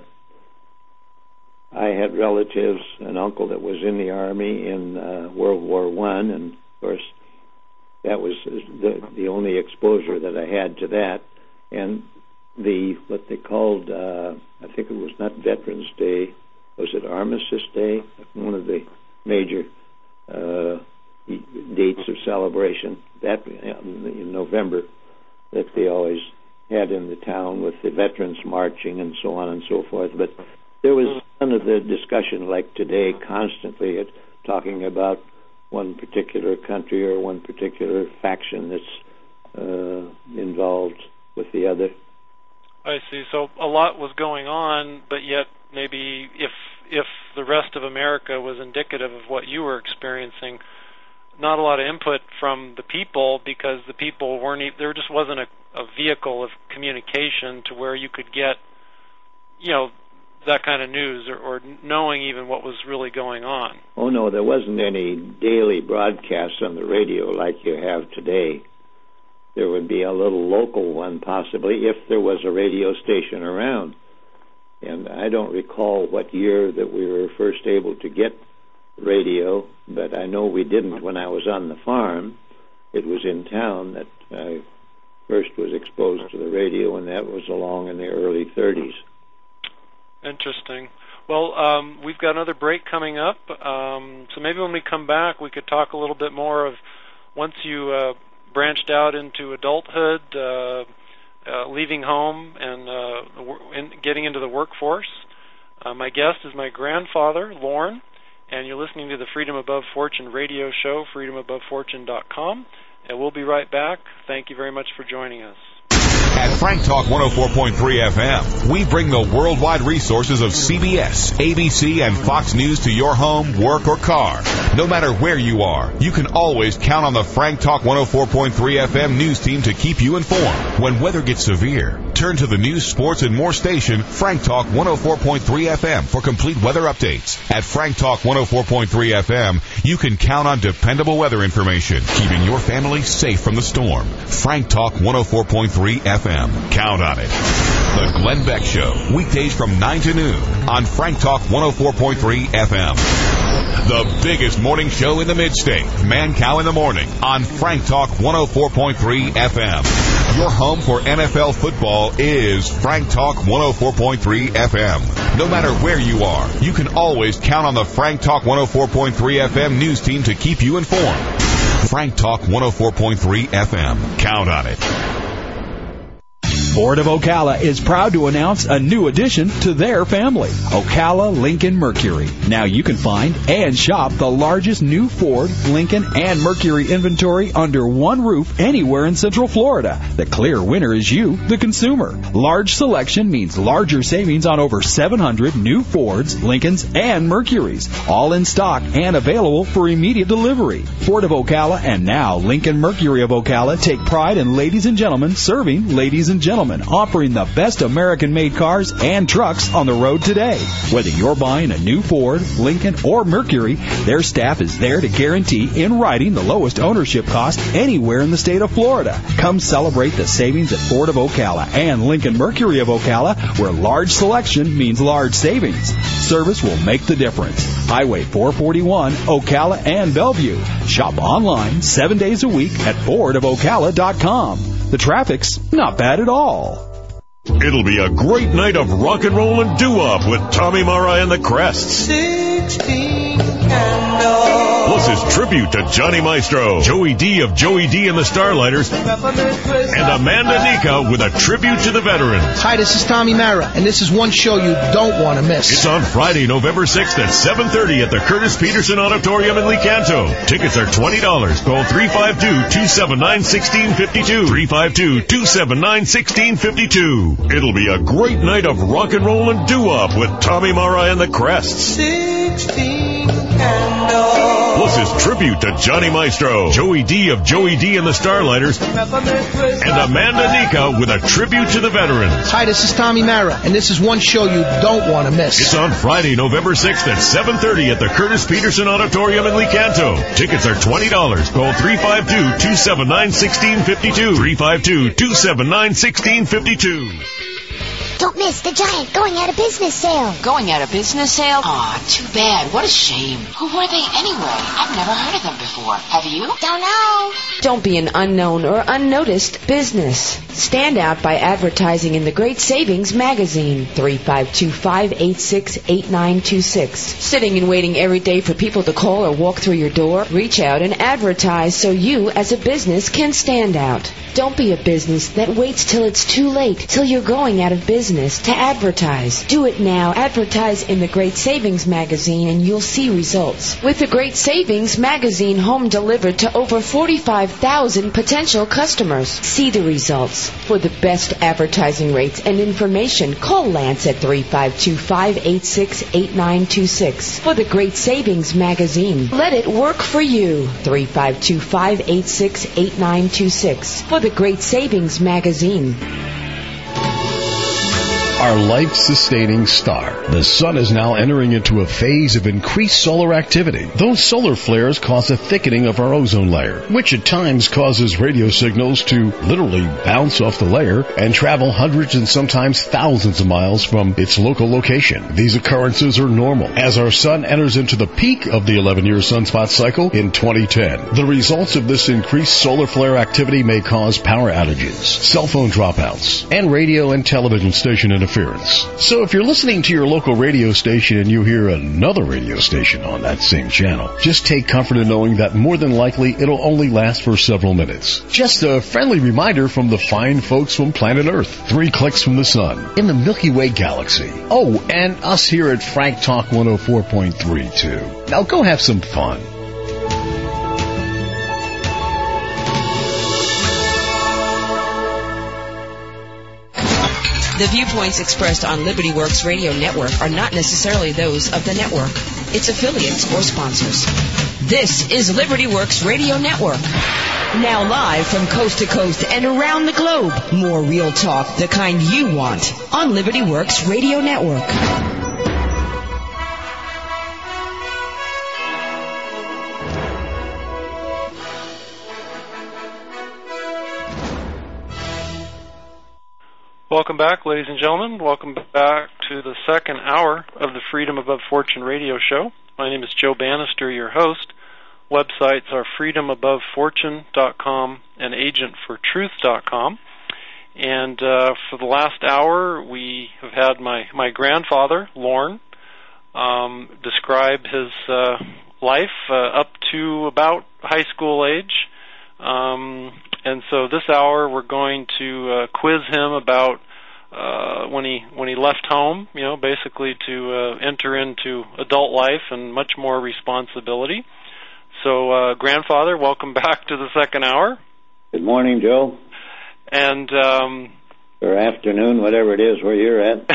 I had relatives, an uncle that was in the Army in uh, World War One, and of course that was the, the only exposure that I had to that. And the what they called, uh, I think it was not Veterans Day, was it Armistice Day? One of the major uh, dates of celebration, that in November, that they always had in the town with the veterans marching and so on and so forth. But there was none of the discussion like today, constantly at talking about one particular country or one particular faction that's uh, involved with the other. I see. So a lot was going on, but yet maybe if if the rest of America was indicative of what you were experiencing. Not a lot of input from the people because the people weren't, e- there just wasn't a, a vehicle of communication to where you could get, you know, that kind of news or, or knowing even what was really going on. Oh, no, there wasn't any daily broadcasts on the radio like you have today. There would be a little local one possibly if there was a radio station around. And I don't recall what year that we were first able to get radio, but I know we didn't when I was on the farm. It was in town that I first was exposed to the radio, and that was along in the early thirties. Interesting. Well, um, we've got another break coming up, um, so maybe when we come back we could talk a little bit more of once you uh, branched out into adulthood, uh, uh, leaving home, and uh, in, getting into the workforce. Uh, my guest is my grandfather, Lorne, and you're listening to the Freedom Above Fortune radio show, freedom above fortune dot com, and we'll be right back. Thank you very much for joining us. At Frank Talk one oh four point three F M, we bring the worldwide resources of C B S, A B C, and Fox News to your home, work, or car. No matter where you are, you can always count on the Frank Talk one oh four point three F M news team to keep you informed. When weather gets severe, turn to the news, sports, and more station, Frank Talk one oh four point three F M, for complete weather updates. At Frank Talk one oh four point three F M, you can count on dependable weather information, keeping your family safe from the storm. Frank Talk one oh four point three F M. Count on it. The Glenn Beck Show, weekdays from nine to noon on Frank Talk one oh four point three F M. The biggest morning show in the Mid-State, Man-Cow in the Morning on Frank Talk one oh four point three F M. Your home for N F L football is Frank Talk one oh four point three F M. No matter where you are, you can always count on the Frank Talk one oh four point three F M news team to keep you informed. Frank Talk one oh four point three F M. Count on it. Ford of Ocala is proud to announce a new addition to their family, Ocala Lincoln Mercury. Now you can find and shop the largest new Ford, Lincoln, and Mercury inventory under one roof anywhere in Central Florida. The clear winner is you, the consumer. Large selection means larger savings on over seven hundred new Fords, Lincolns, and Mercurys, all in stock and available for immediate delivery. Ford of Ocala and now Lincoln Mercury of Ocala take pride in ladies and gentlemen serving ladies and gentlemen, offering the best American-made cars and trucks on the road today. Whether you're buying a new Ford, Lincoln, or Mercury, their staff is there to guarantee in writing the lowest ownership cost anywhere in the state of Florida. Come celebrate the savings at Ford of Ocala and Lincoln Mercury of Ocala, where large selection means large savings. Service will make the difference. Highway four forty-one, Ocala and Bellevue. Shop online seven days a week at ford of ocala dot com. The traffic's not bad at all. It'll be a great night of rock and roll and doo-wop with Tommy Mara and the Crests. Sixteen candles. Plus his tribute to Johnny Maestro, Joey D of Joey D and the Starlighters, and Amanda Nika with a tribute to the veterans. Hi, this is Tommy Mara, and this is one show you don't want to miss. It's on Friday, November sixth at seven thirty at the Curtis Peterson Auditorium in Lecanto. Tickets are twenty dollars. Call three five two, two seven nine, one six five two. three five two, two seven nine, one six five two. It'll be a great night of rock and roll and doo-wop with Tommy Mara and the Crests. Sixteen candles. Plus his tribute to Johnny Maestro, Joey D of Joey D and the Starlighters, and Amanda Nika with a tribute to the veterans. Hi, this is Tommy Mara, and this is one show you don't want to miss. It's on Friday, November sixth at seven thirty at the Curtis Peterson Auditorium in Lecanto. Tickets are twenty dollars. Call three five two, two seven nine, one six five two. three five two, two seven nine, one six five two. Don't miss the giant going out of business sale. Going out of business sale? Aw, too bad. What a shame. Who were they anyway? I've never heard of them before. Have you? Don't know. Don't be an unknown or unnoticed business. Stand out by advertising in the Great Savings magazine. three five two, five eight six, eight nine two six. Sitting and waiting every day for people to call or walk through your door? Reach out and advertise so you as a business can stand out. Don't be a business that waits till it's too late, till you're going out of business. business to advertise. Do it now. Advertise in the Great Savings Magazine and you'll see results. With the Great Savings Magazine home delivered to over forty-five thousand potential customers. See the results. For the best advertising rates and information, call Lance at three five two, five eight six, eight nine two six. For the Great Savings Magazine. Let it work for you. three five two, five eight six, eight nine two six. For the Great Savings Magazine. Our life-sustaining star. The sun is now entering into a phase of increased solar activity. Those solar flares cause a thickening of our ozone layer, which at times causes radio signals to literally bounce off the layer and travel hundreds and sometimes thousands of miles from its local location. These occurrences are normal as our sun enters into the peak of the eleven-year sunspot cycle in twenty ten. The results of this increased solar flare activity may cause power outages, cell phone dropouts, and radio and television station interference. So if you're listening to your local radio station and you hear another radio station on that same channel, just take comfort in knowing that more than likely it'll only last for several minutes. Just a friendly reminder from the fine folks from planet Earth, three clicks from the sun, in the Milky Way galaxy. Oh, and us here at Frank Talk one oh four point three too. Now go have some fun. The viewpoints expressed on Liberty Works Radio Network are not necessarily those of the network, its affiliates, or sponsors. This is Liberty Works Radio Network. Now live from coast to coast and around the globe. More real talk, the kind you want, on Liberty Works Radio Network. Welcome back, ladies and gentlemen. Welcome back to the second hour of the Freedom Above Fortune radio show. My name is Joe Bannister, your host. Websites are freedom above fortune dot com and agent for truth dot com. And uh, for the last hour, we have had my, my grandfather, Lorne, um, describe his uh, life uh, up to about high school age. Um, and so this hour we're going to uh, quiz him about uh, when he when he left home, you know, basically to uh, enter into adult life and much more responsibility. So, uh, grandfather, welcome back to the second hour. Good morning, Joe. And um, or afternoon, whatever it is where you're at.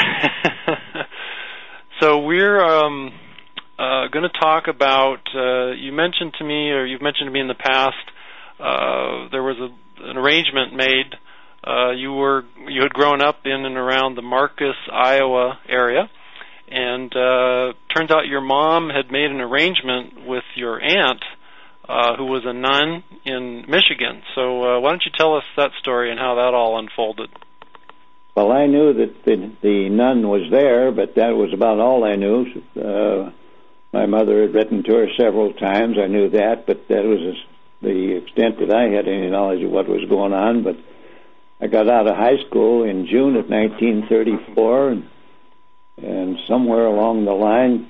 So we're um, uh, going to talk about. Uh, you mentioned to me, or you've mentioned to me in the past. Uh, there was a, an arrangement made. Uh, you were you had grown up in and around the Marcus, Iowa area, and uh, turns out your mom had made an arrangement with your aunt, uh, who was a nun in Michigan. So uh, why don't you tell us that story and how that all unfolded? Well, I knew that the, the nun was there, but that was about all I knew. Uh, my mother had written to her several times. I knew that, but that was the extent that I had any knowledge of what was going on. But I got out of high school in June of nineteen thirty-four, and, and somewhere along the line,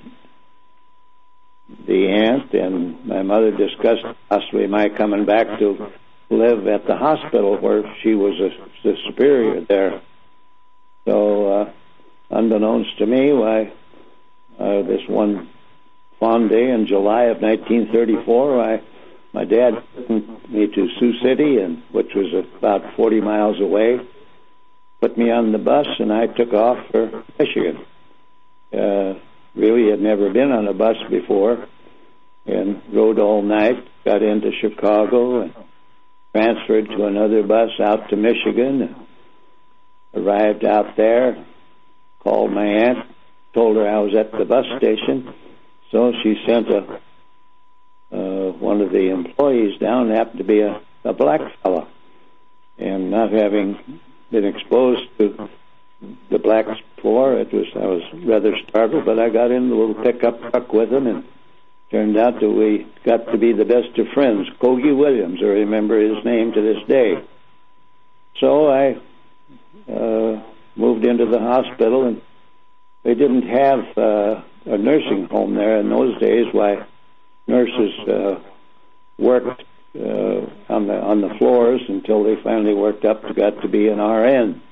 the aunt and my mother discussed possibly my coming back to live at the hospital where she was a, the superior there. So, uh, unbeknownst to me, why, uh, this one fond day in July of nineteen thirty-four, I My dad took me to Sioux City, and which was about forty miles away, put me on the bus, and I took off for Michigan. Uh, really had never been on a bus before, and rode all night, got into Chicago, and transferred to another bus out to Michigan, and arrived out there, called my aunt, told her I was at the bus station, so she sent a Uh, one of the employees down happened to be a, a black fella, and not having been exposed to the blacks before, it was I was rather startled. But I got in the little pickup truck with him, and turned out that we got to be the best of friends. Kogi Williams, I remember his name to this day. So I uh, moved into the hospital, and they didn't have uh, a nursing home there in those days. Why? Nurses uh, worked uh, on the on the floors until they finally worked up to got to be an R N.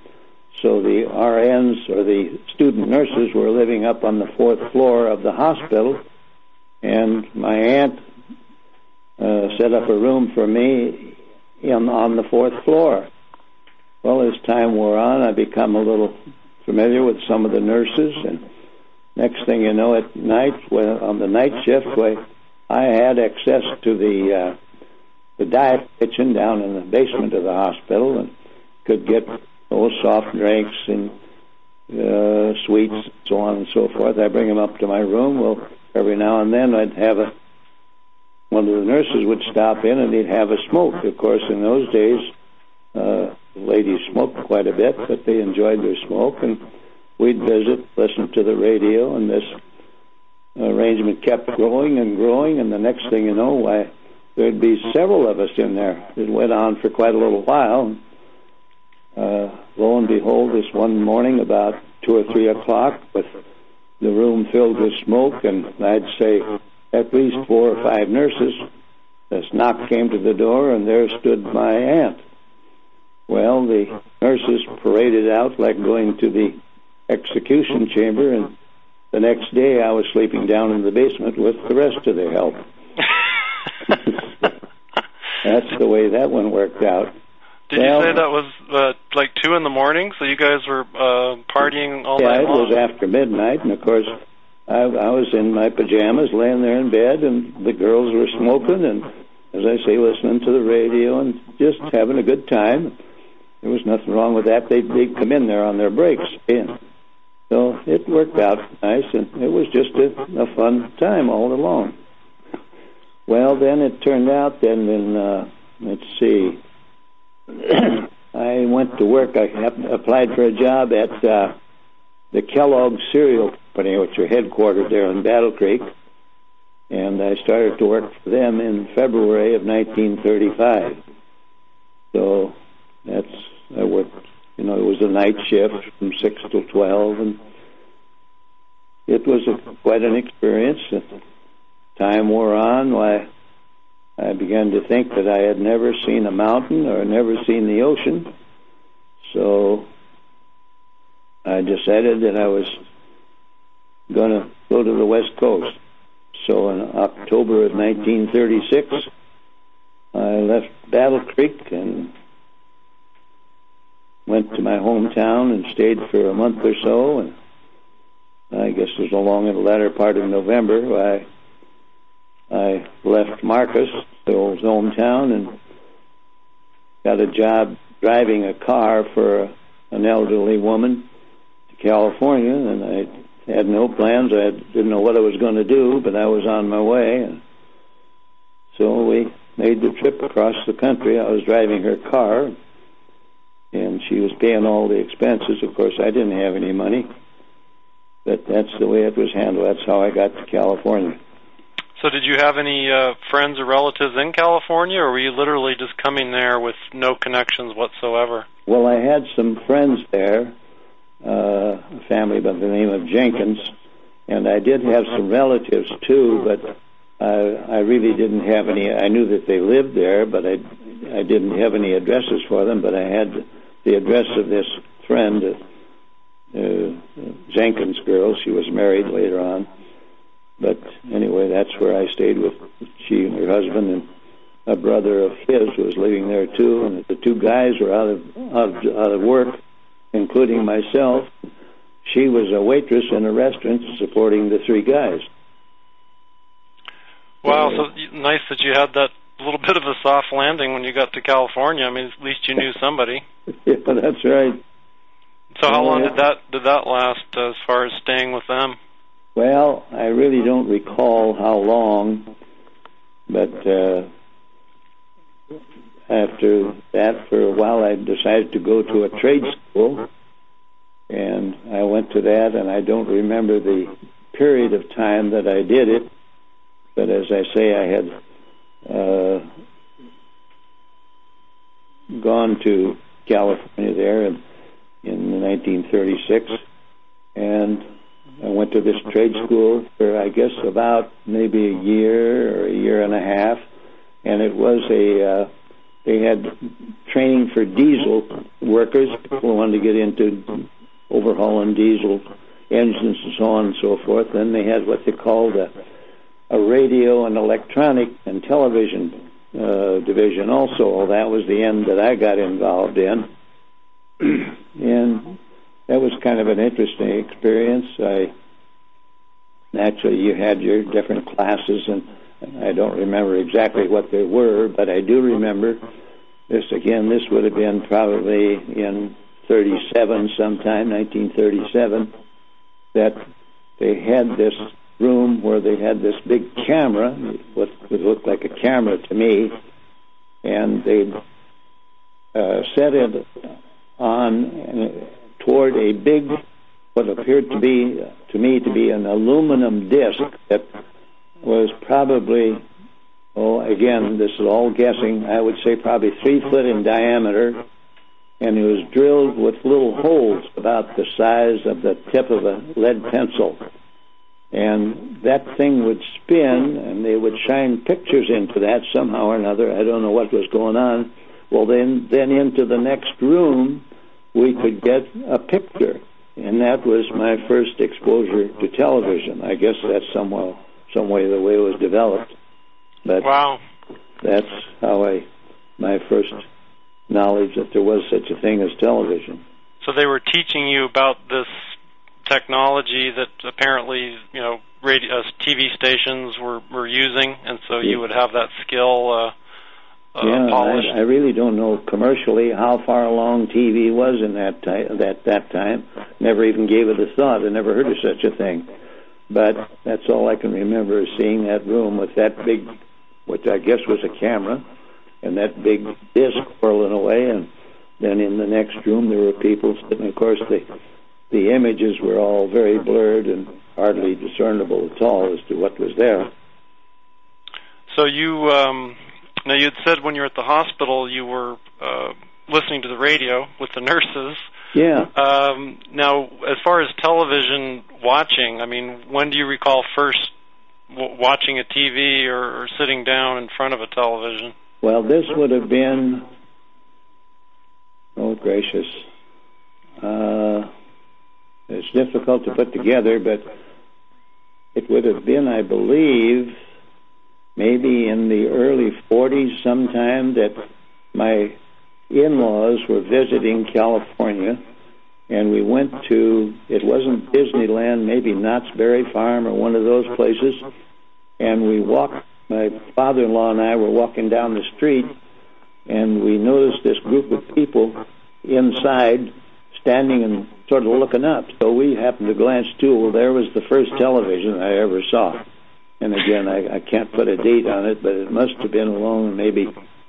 So the R Ns, or the student nurses, were living up on the fourth floor of the hospital, and my aunt uh, set up a room for me in, on the fourth floor. Well, as time wore on, I become a little familiar with some of the nurses, and next thing you know, at night, when, on the night shift, where I had access to the uh, the diet kitchen down in the basement of the hospital, and could get those soft drinks and uh, sweets, and so on and so forth. I bring them up to my room. Well, every now and then I'd have a, one of the nurses would stop in and he'd have a smoke. Of course, in those days, uh, ladies smoked quite a bit, but they enjoyed their smoke, and we'd visit, listen to the radio, and this arrangement kept growing and growing, and the next thing you know, why, there'd be several of us in there. It went on for quite a little while. Uh, lo and behold, this one morning about two or three o'clock, with the room filled with smoke, and I'd say at least four or five nurses, this knock came to the door, and there stood my aunt. Well, the nurses paraded out like going to the execution chamber, and the next day I was sleeping down in the basement with the rest of the help. That's the way that one worked out. Did well, you say that was uh, like two in the morning, so you guys were uh, partying all yeah, night long? Yeah, it was after midnight, and of course I, I was in my pajamas laying there in bed, and the girls were smoking, and as I say, listening to the radio and just having a good time. There was nothing wrong with that. They'd, they'd come in there on their breaks, and so it worked out nice, and it was just a, a fun time all along. Well, then it turned out then, then uh, let's see, I went to work. I applied for a job at uh, the Kellogg Cereal Company, which are headquartered there in Battle Creek, and I started to work for them in February of nineteen thirty-five. So that's, I worked, you know, it was a night shift from six till twelve, and it was a, quite an experience. Time wore on. Why, I began to think that I had never seen a mountain or never seen the ocean. So I decided that I was going to go to the West Coast. So in October of nineteen thirty-six, I left Battle Creek and went to my hometown and stayed for a month or so. And I guess it was along in the latter part of November. I I left Marcus, the old hometown, and got a job driving a car for an elderly woman to California, and I had no plans. I didn't know what I was going to do, but I was on my way. And so we made the trip across the country. I was driving her car, and she was paying all the expenses. Of course, I didn't have any money, but that's the way it was handled. That's how I got to California. So did you have any uh, friends or relatives in California, or were you literally just coming there with no connections whatsoever? Well, I had some friends there, uh, a family by the name of Jenkins, and I did have some relatives too, but uh, I really didn't have any. I knew that they lived there, but I, I didn't have any addresses for them, but I had the address of this friend, uh, uh, Jenkins' girl. She was married later on. But anyway, that's where I stayed with she and her husband, and a brother of his was living there too. And the two guys were out of out of, out of work, including myself. She was a waitress in a restaurant supporting the three guys. Wow, so nice that you had that little bit of a soft landing when you got to California. I mean, at least you knew somebody. Yeah, that's right. So how long did that did that last uh, as far as staying with them? Well, I really don't recall how long, but uh, after that, for a while, I decided to go to a trade school, and I went to that, and I don't remember the period of time that I did it, but as I say, I had uh, gone to California there in, in nineteen thirty-six, and I went to this trade school for, I guess, about maybe a year or a year and a half, and it was a uh, they had training for diesel workers, people who wanted to get into overhauling diesel engines and so on and so forth. Then they had what they called a, a radio and electronic and television uh, division also. Well, that was the end that I got involved in. And that was kind of an interesting experience. I Naturally, you had your different classes, and I don't remember exactly what they were, but I do remember this, again, this would have been probably in thirty-seven sometime, nineteen thirty-seven, that they had this room where they had this big camera, what would look like a camera to me, and they uh, set it on toward a big, what appeared to be, to me, to be an aluminum disc that was probably, oh, again, this is all guessing, I would say probably three foot in diameter, and it was drilled with little holes about the size of the tip of a lead pencil. And that thing would spin, and they would shine pictures into that somehow or another. I don't know what was going on. Well, then, then into the next room, we could get a picture. And that was my first exposure to television. I guess that's somehow, some way the way it was developed. But wow. That's how I, my first knowledge that there was such a thing as television. So they were teaching you about this technology that apparently, you know, radio, uh, T V stations were, were using, and so you would have that skill uh, uh, yeah, polished. I, I really don't know commercially how far along T V was in that ti- that that time. Never even gave it a thought. I never heard of such a thing. But that's all I can remember is seeing that room with that big, which I guess was a camera, and that big disc whirling away, and then in the next room there were people sitting. Of course, the the images were all very blurred and hardly discernible at all as to what was there. So you, um, now you had said when you were at the hospital you were uh, listening to the radio with the nurses. Yeah. Um, now, as far as television watching, I mean, when do you recall first w- watching a T V or, or sitting down in front of a television? Well, this would have been, oh gracious, uh, it's difficult to put together, but it would have been, I believe, maybe in the early forties sometime that my in-laws were visiting California, and we went to, it wasn't Disneyland, maybe Knott's Berry Farm or one of those places, and we walked, my father-in-law and I were walking down the street, and we noticed this group of people inside standing and sort of looking up. So we happened to glance too. Well, there was the first television I ever saw. And again, I, I can't put a date on it, but it must have been along maybe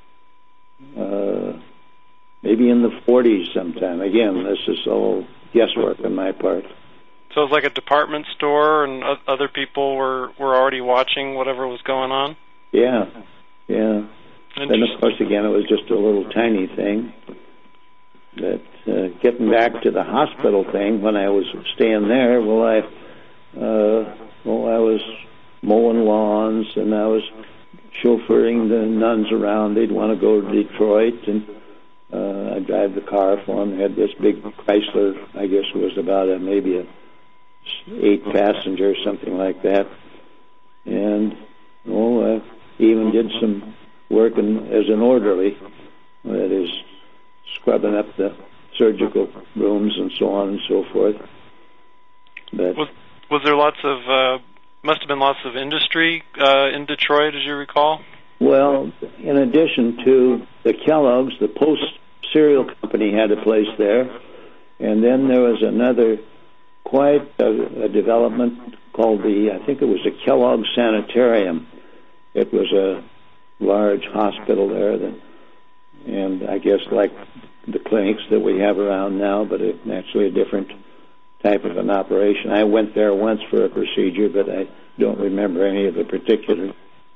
uh, maybe in the forties sometime. Again, this is all guesswork on my part. So it was like a department store, and other people were, were already watching whatever was going on? Yeah, yeah. Then, of course, again, it was just a little tiny thing. But uh, getting back to the hospital thing, when I was staying there, well, I, uh, well, I was mowing lawns, and I was chauffeuring the nuns around. They'd want to go to Detroit, and uh, I'd drive the car for them. They had this big Chrysler, I guess it was about a, maybe a eight passenger, something like that. And, well, I even did some work in, as an orderly, that is, scrubbing up the surgical rooms and so on and so forth. But was, was there lots of, uh, must have been lots of industry uh, in Detroit, as you recall? Well, in addition to the Kellogg's, the Post Cereal Company had a place there, and then there was another quite a, a development called the, I think it was the Kellogg Sanitarium. It was a large hospital there, that, and I guess like the clinics that we have around now, but it's actually a different type of an operation. I went there once for a procedure, but I don't remember any of the particulars.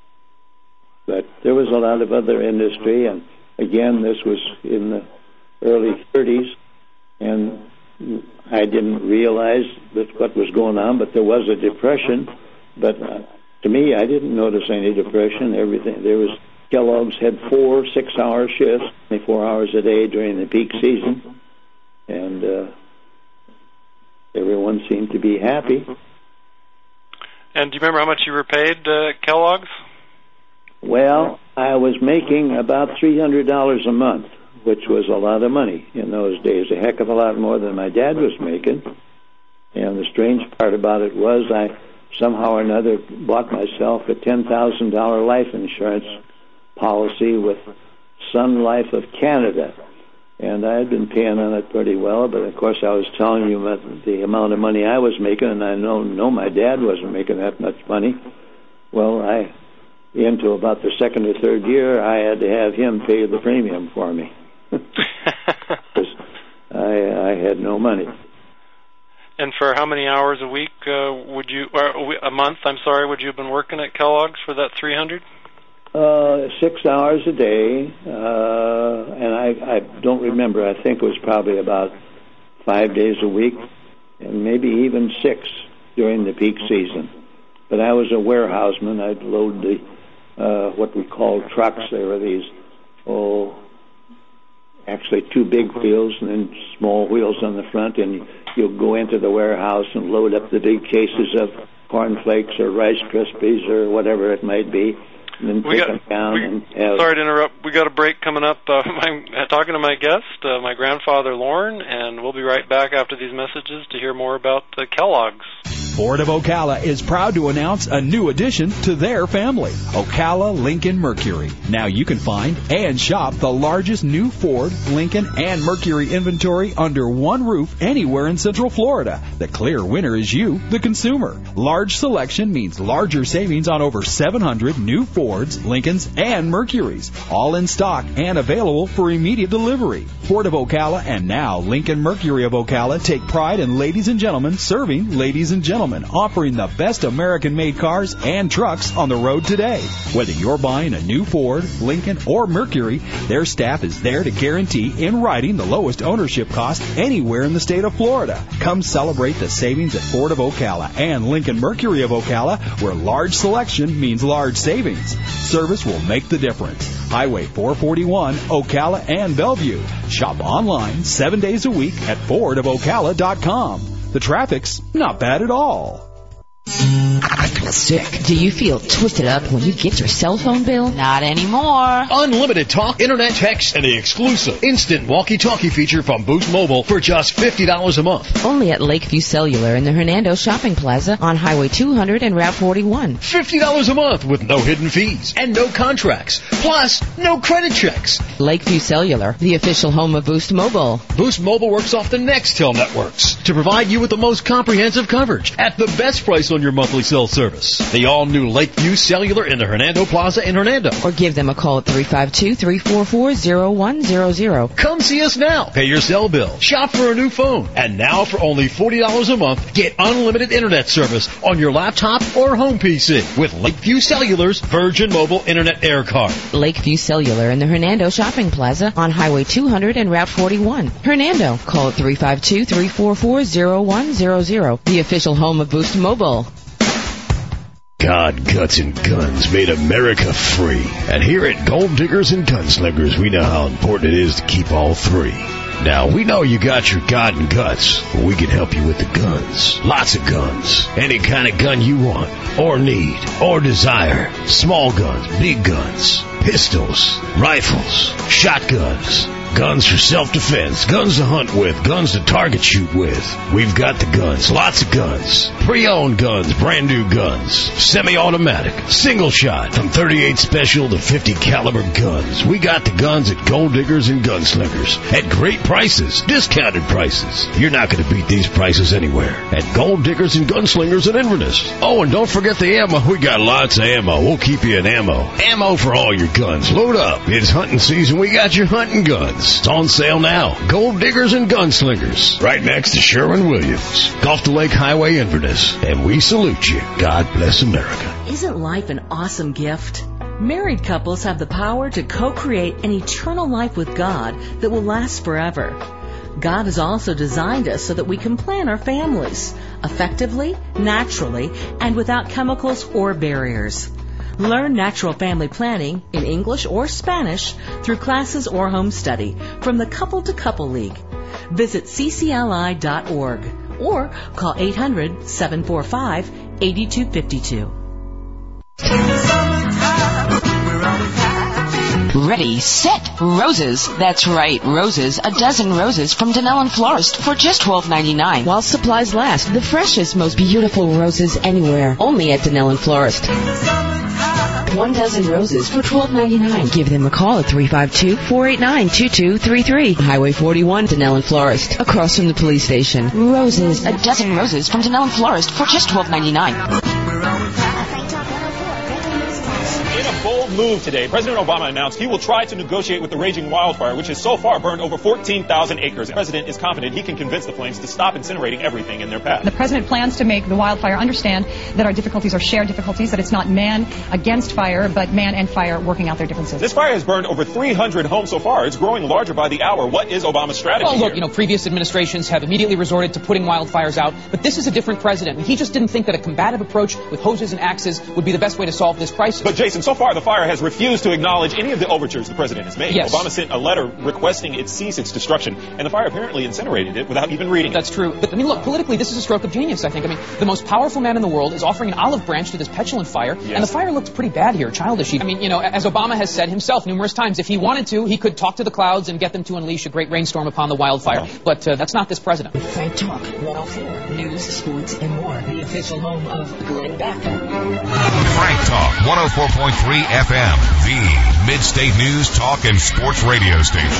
But there was a lot of other industry, and again, this was in the early thirties, and I didn't realize that what was going on, but there was a depression. But uh, to me, I didn't notice any depression. Everything there was Kellogg's had four six-hour shifts, twenty-four hours a day during the peak season, and uh, everyone seemed to be happy. And do you remember how much you were paid uh, at Kellogg's? Well, I was making about three hundred dollars a month, which was a lot of money in those days, a heck of a lot more than my dad was making. And the strange part about it was I somehow or another bought myself a ten thousand dollars life insurance policy with Sun Life of Canada. And I had been paying on it pretty well, but of course I was telling you about the amount of money I was making, and I know, know my dad wasn't making that much money. Well, I, into about the second or third year, I had to have him pay the premium for me. Because I, I had no money. And for how many hours a week uh, would you, or a month, I'm sorry, would you have been working at Kellogg's for that three hundred? Uh, six hours a day, uh, and I, I don't remember. I think it was probably about five days a week, and maybe even six during the peak season. But I was a warehouseman. I'd load the uh, what we call trucks. They were these, oh, actually two big wheels and then small wheels on the front, and you'll go into the warehouse and load up the big cases of cornflakes or Rice Krispies or whatever it might be. And then we take got, them down we, and have... Sorry to interrupt. We got a break coming up. Uh, I'm talking to my guest, uh, my grandfather, Lorne, and we'll be right back after these messages to hear more about uh, Kellogg's. Ford of Ocala is proud to announce a new addition to their family, Ocala Lincoln Mercury. Now you can find and shop the largest new Ford, Lincoln, and Mercury inventory under one roof anywhere in Central Florida. The clear winner is you, the consumer. Large selection means larger savings on over seven hundred new Fords, Lincolns, and Mercuries, all in stock and available for immediate delivery. Ford of Ocala and now Lincoln Mercury of Ocala take pride in ladies and gentlemen serving ladies and gentlemen, offering the best American-made cars and trucks on the road today. Whether you're buying a new Ford, Lincoln, or Mercury, their staff is there to guarantee in writing the lowest ownership cost anywhere in the state of Florida. Come celebrate the savings at Ford of Ocala and Lincoln Mercury of Ocala, where large selection means large savings. Service will make the difference. Highway four forty-one, Ocala and Bellevue. Shop online seven days a week at ford of ocala dot com. The traffic's not bad at all. I feel sick. Do you feel twisted up when you get your cell phone bill? Not anymore. Unlimited talk, internet, text, and the exclusive instant walkie-talkie feature from Boost Mobile for just fifty dollars a month. Only at Lakeview Cellular in the Hernando Shopping Plaza on Highway two hundred and Route forty-one. fifty dollars a month with no hidden fees and no contracts. Plus, no credit checks. Lakeview Cellular, the official home of Boost Mobile. Boost Mobile works off the Nextel networks to provide you with the most comprehensive coverage at the best price on your monthly cell service. The all-new Lakeview Cellular in the Hernando Plaza in Hernando. Or give them a call at three five two, three four four, zero one zero zero. Come see us now. Pay your cell bill. Shop for a new phone. And now for only forty dollars a month, get unlimited internet service on your laptop or home P C with Lakeview Cellular's Virgin Mobile Internet Air Card. Lakeview Cellular in the Hernando Shopping Plaza on Highway two hundred and Route forty-one. Hernando. Call at three five two, three four four, zero one zero zero. The official home of Boost Mobile. God, guts, and guns made America free. And here at Gold Diggers and Gunslingers, we know how important it is to keep all three. Now, we know you got your God and guts, but we can help you with the guns. Lots of guns. Any kind of gun you want, or need, or desire. Small guns, big guns, pistols, rifles, shotguns. Guns for self-defense, guns to hunt with, guns to target shoot with. We've got the guns, lots of guns. Pre-owned guns, brand new guns. Semi-automatic, single shot, from thirty-eight special to fifty caliber guns. We got the guns at Gold Diggers and Gunslingers at great prices, discounted prices. You're not going to beat these prices anywhere at Gold Diggers and Gunslingers in Inverness. Oh, and don't forget the ammo. We got lots of ammo. We'll keep you in ammo. Ammo for all your guns. Load up. It's hunting season. We got your hunting guns. It's on sale now. Gold Diggers and Gunslingers. Right next to Sherwin-Williams. Gulf to Lake Highway, Inverness. And we salute you. God bless America. Isn't life an awesome gift? Married couples have the power to co-create an eternal life with God that will last forever. God has also designed us so that we can plan our families effectively, naturally, and without chemicals or barriers. Learn natural family planning in English or Spanish through classes or home study from the Couple to Couple League. Visit c c l i dot org or call eight hundred, seven four five, eight two five two. Ready, set, roses. That's right, roses. A dozen roses from Denellen Florist for just twelve ninety-nine. While supplies last, the freshest, most beautiful roses anywhere. Only at Denellen Florist. One dozen roses for twelve ninety-nine. Give them a call at three five two, four eight nine, two two three three. Highway forty-one, Denellen Florist, across from the police station. Roses. A dozen roses from Denellen Florist for just twelve ninety-nine. In a bold move today, President Obama announced he will try to negotiate with the raging wildfire, which has so far burned over fourteen thousand acres. The president is confident he can convince the flames to stop incinerating everything in their path. The president plans to make the wildfire understand that our difficulties are shared difficulties, that it's not man against fire, but man and fire working out their differences. This fire has burned over three hundred homes so far. It's growing larger by the hour. What is Obama's strategy Well, look, here? you know, previous administrations have immediately resorted to putting wildfires out, but this is a different president. He just didn't think that a combative approach with hoses and axes would be the best way to solve this crisis. But, Jason, so far the fire has refused to acknowledge any of the overtures the president has made. Yes. Obama sent a letter requesting it cease its destruction, and the fire apparently incinerated it without even reading it. That's true. But, I mean, look, politically, this is a stroke of genius, I think. I mean, the most powerful man in the world is offering an olive branch to this petulant fire, Yes. and the fire looked pretty bad here, childish. I mean, you know, as Obama has said himself numerous times, if he wanted to, he could talk to the clouds and get them to unleash a great rainstorm upon the wildfire. Uh-huh. But uh, that's not this president. Frank Talk one oh four. News, sports, and more. The official home of Glenn Beck. Frank Talk one oh four point three F M, the Mid-State News, Talk, and Sports radio station.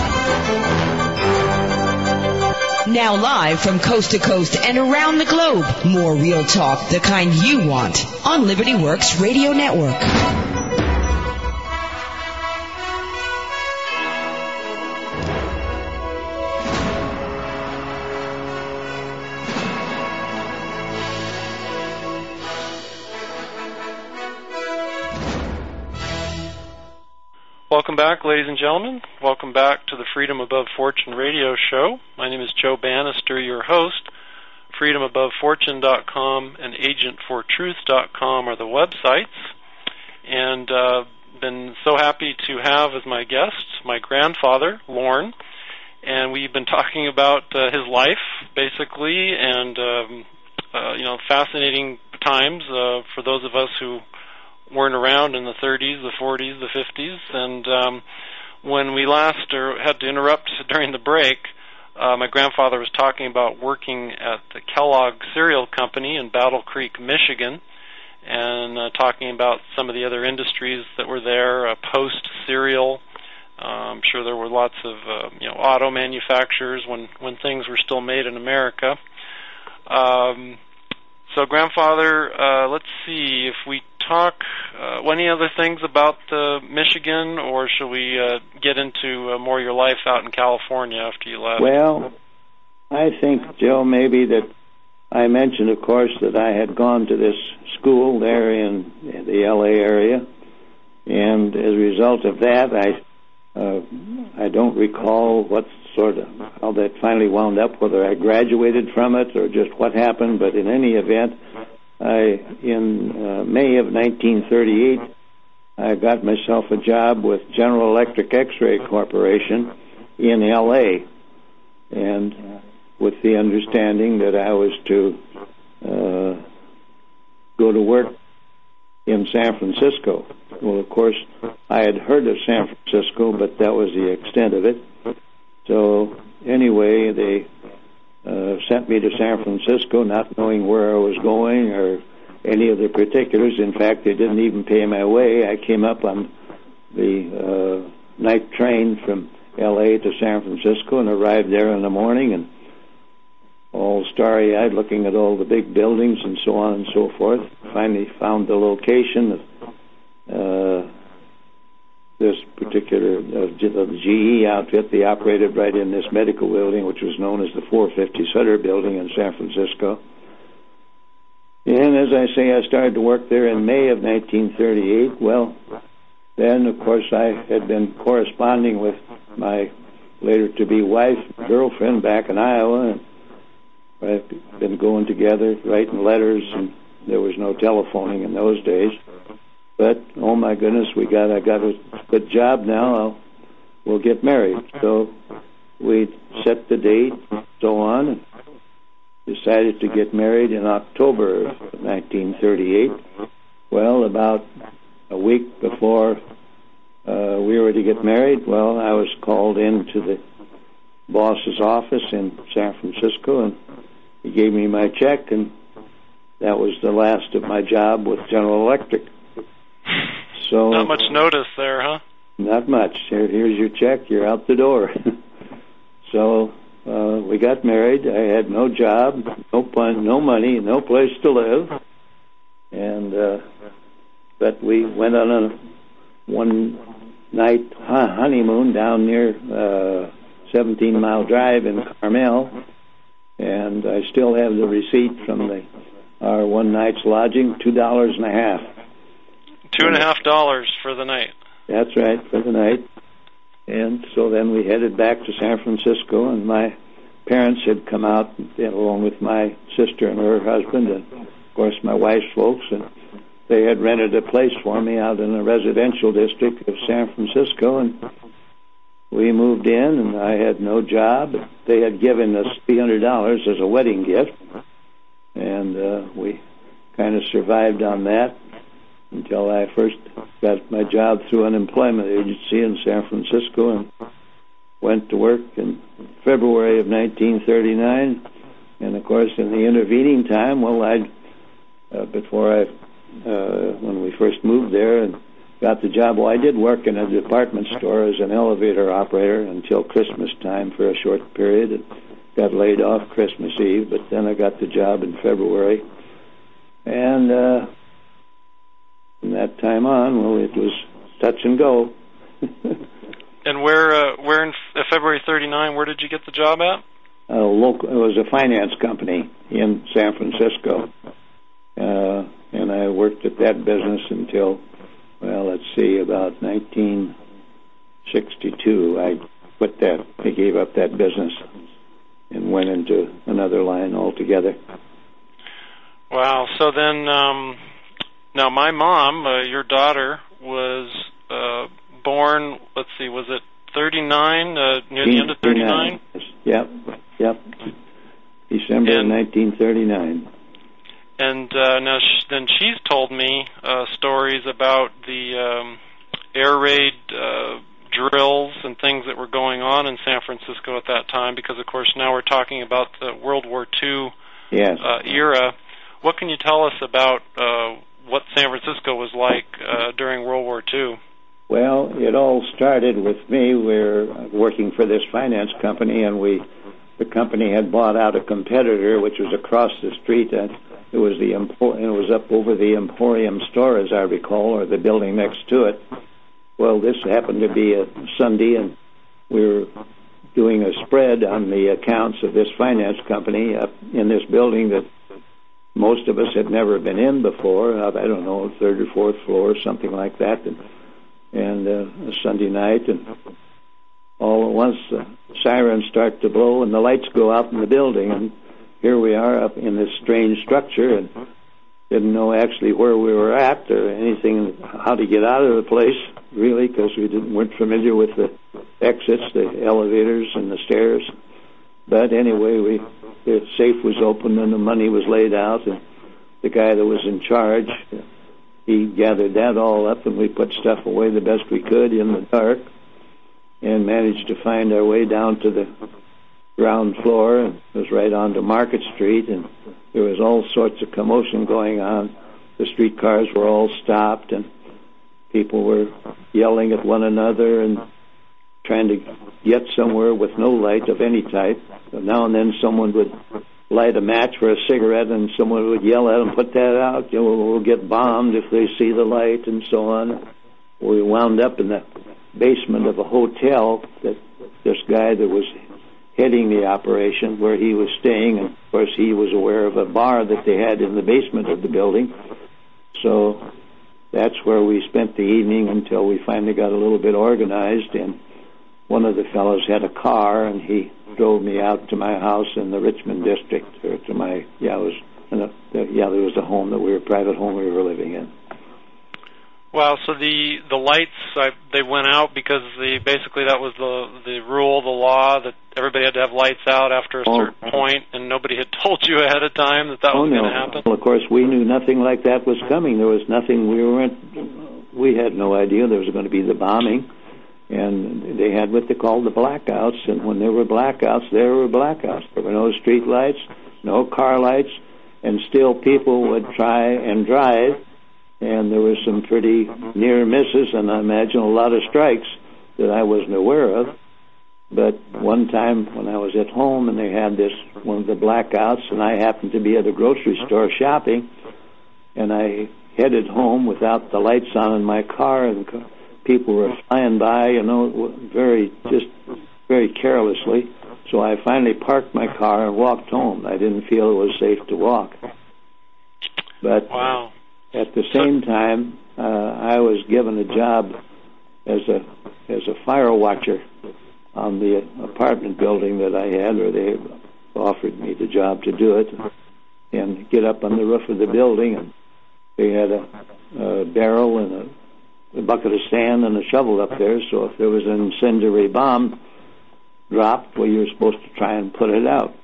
Now live from coast to coast and around the globe. More real talk, the kind you want, on Liberty Works Radio Network. Welcome back, ladies and gentlemen. Welcome back to the Freedom Above Fortune radio show. My name is Joe Bannister, your host. freedom above fortune dot com and agent for truth dot com are the websites. And uh, been so happy to have as my guest my grandfather, Lorne. And we've been talking about uh, his life, basically, and um, uh, you know, fascinating times uh, for those of us who weren't around in the thirties, the forties, the fifties, and um, when we last or had to interrupt during the break, uh, my grandfather was talking about working at the Kellogg Cereal Company in Battle Creek, Michigan, and uh, talking about some of the other industries that were there, uh, post-cereal. Uh, I'm sure there were lots of uh, you know, auto manufacturers when, when things were still made in America. Um, so, grandfather, uh, let's see if we talk uh, any other things about uh, Michigan, or shall we uh, get into uh, more your life out in California after you left? Well, I think, Joe, maybe that I mentioned, of course, that I had gone to this school there in, in the L A area, and as a result of that, I uh, I don't recall what sort of how that finally wound up, whether I graduated from it or just what happened, but in any event, I, in uh, May of nineteen thirty-eight, I got myself a job with General Electric X-Ray Corporation in L A, and uh, with the understanding that I was to uh, go to work in San Francisco. Well, of course, I had heard of San Francisco, but that was the extent of it. So anyway, they Uh, sent me to San Francisco, not knowing where I was going or any of the particulars. In fact, they didn't even pay my way. I came up on the uh, night train from L A to San Francisco and arrived there in the morning, and all starry-eyed, looking at all the big buildings and so on and so forth. Finally found the location of uh, this particular uh, G E outfit. They operated right in this medical building, which was known as the four fifty Sutter Building in San Francisco. And as I say, I started to work there in May of nineteen thirty-eight. Well, then, of course, I had been corresponding with my later-to-be wife, girlfriend, back in Iowa, and I've been going together, writing letters, and there was no telephoning in those days. But oh my goodness, we got I got a good job now. I'll, we'll get married. So we set the date, so on, and decided to get married in October of nineteen thirty-eight. Well, about a week before uh, we were to get married, well, I was called into the boss's office in San Francisco, and he gave me my check, and that was the last of my job with General Electric. So not much notice there, huh? Not much. Here, here's your check. You're out the door. So uh, we got married. I had no job, no pun, no money, no place to live, and uh, but we went on a one night honeymoon down near uh, seventeen mile drive in Carmel, and I still have the receipt from the our one night's lodging, two dollars and a half. Two and a half dollars for the night. That's right, for the night. And so then we headed back to San Francisco, and my parents had come out along with my sister and her husband, and of course my wife's folks, and they had rented a place for me out in a residential district of San Francisco, and we moved in, and I had no job. They had given us three hundred dollars as a wedding gift, and uh, we kind of survived on that until I first got my job through an employment agency in San Francisco and went to work in February of nineteen thirty-nine. And, of course, in the intervening time, well, I'd, uh, before I, uh, when we first moved there and got the job, well, I did work in a department store as an elevator operator until Christmas time for a short period, and got laid off Christmas Eve, but then I got the job in February. And, uh, from that time on, well, it was touch and go. And where, uh, where in uh, February thirty-nine, where did you get the job at? A local, it was a finance company in San Francisco, uh, and I worked at that business until, well, let's see, about nineteen sixty-two. I quit that. I gave up that business and went into another line altogether. Wow. So then. Um Now, my mom, uh, your daughter, was uh, born, let's see, was it thirty-nine, uh, near the end of thirty-nine? Yep, yep. December and, nineteen thirty-nine. And uh, now sh- then she's told me uh, stories about the um, air raid uh, drills and things that were going on in San Francisco at that time, because, of course, now we're talking about the World War Two yes. uh, era. What can you tell us about uh, what San Francisco was like uh, during World War Two? Well, it all started with me. We were working for this finance company, and we, the company had bought out a competitor, which was across the street. And it was the it was up over the Emporium store, as I recall, or the building next to it. Well, this happened to be a Sunday, and we were doing a spread on the accounts of this finance company up in this building that most of us had never been in before. I don't know, third or fourth floor, something like that. And, and uh, a Sunday night, and all at once the sirens start to blow and the lights go out in the building. And here we are up in this strange structure, and didn't know actually where we were at or anything, how to get out of the place, really, because we didn't weren't familiar with the exits, the elevators and the stairs. But anyway, we the safe was open and the money was laid out, and the guy that was in charge, he gathered that all up, and we put stuff away the best we could in the dark, and managed to find our way down to the ground floor, and it was right onto Market Street, and there was all sorts of commotion going on. The streetcars were all stopped, and people were yelling at one another and trying to get somewhere with no light of any type. So now and then someone would light a match for a cigarette, and someone would yell at them, "Put that out, you know, we'll get bombed if they see the light," and so on. We wound up in the basement of a hotel that this guy that was heading the operation, where he was staying, and of course he was aware of a bar that they had in the basement of the building. So that's where we spent the evening until we finally got a little bit organized, and one of the fellows had a car, and he drove me out to my house in the Richmond district, or to my, yeah, it was, in a, yeah, there was a home that we were, a private home we were living in. Wow, so the the lights I, they went out because the basically that was the the rule, the law that everybody had to have lights out after a oh. certain point, and nobody had told you ahead of time that that oh, was no. going to happen. Well, of course, we knew nothing like that was coming. There was nothing. We weren't. We had no idea there was going to be the bombing, and they had what they called the blackouts. And when there were blackouts, there were blackouts. There were no street lights, no car lights, and still people would try and drive. And there were some pretty near misses, and I imagine a lot of strikes that I wasn't aware of. But one time when I was at home and they had this, one of the blackouts, and I happened to be at a grocery store shopping, and I headed home without the lights on in my car, and people were flying by, you know, very, just very carelessly. So I finally parked my car and walked home. I didn't feel it was safe to walk. But wow. At the same time, uh, I was given a job as a as a fire watcher on the apartment building that I had, or they offered me the job to do it, and get up on the roof of the building. And they had a, a barrel and a, a bucket of sand and a shovel up there, so if there was an incendiary bomb dropped, well, you were supposed to try and put it out.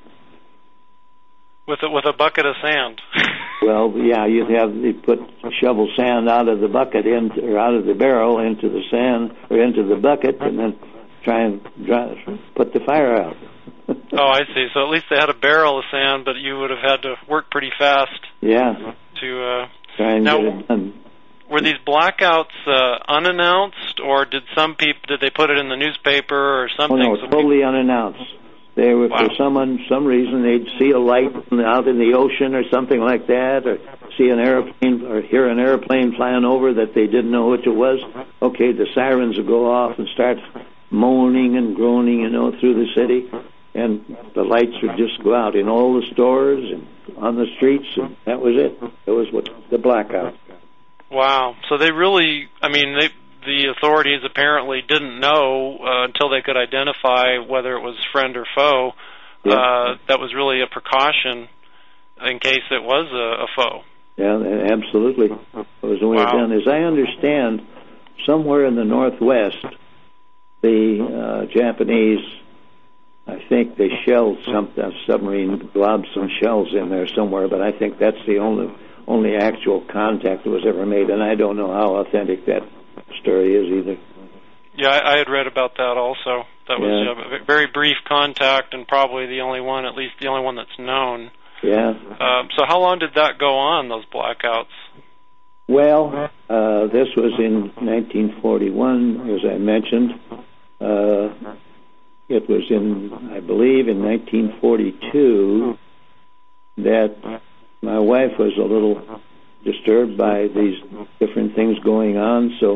With a, with a bucket of sand. Well, yeah, you'd have you put shovel sand out of the bucket into, or out of the barrel into the sand or into the bucket, and then try and dry, put the fire out. Oh, I see. So at least they had a barrel of sand, but you would have had to work pretty fast. Yeah. To uh, try and now, get it done. Were these blackouts uh, unannounced, or did some people did they put it in the newspaper or something? Oh no, so totally people... unannounced. They were, wow. for someone, some reason, they'd see a light out in the ocean or something like that, or see an airplane, or hear an airplane flying over that they didn't know what it was. Okay, the sirens would go off and start moaning and groaning, you know, through the city, and the lights would just go out in all the stores and on the streets, and that was it. It was what the blackout. Wow. So they really, I mean, they... the authorities apparently didn't know uh, until they could identify whether it was friend or foe. Yeah. Uh, that was really a precaution in case it was a, a foe. Yeah, absolutely. It was the way wow. it done. As I understand, somewhere in the Northwest, the uh, Japanese, I think they shelled some a submarine, lobbed some shells in there somewhere, but I think that's the only only actual contact that was ever made, and I don't know how authentic that story is either. Yeah, I, I had read about that also. That was yeah. a very brief contact, and probably the only one, at least the only one that's known. Yeah. Um, so how long did that go on, those blackouts? Well, uh, this was in nineteen forty-one, as I mentioned. Uh, it was in, I believe, in nineteen forty-two that my wife was a little disturbed by these different things going on, so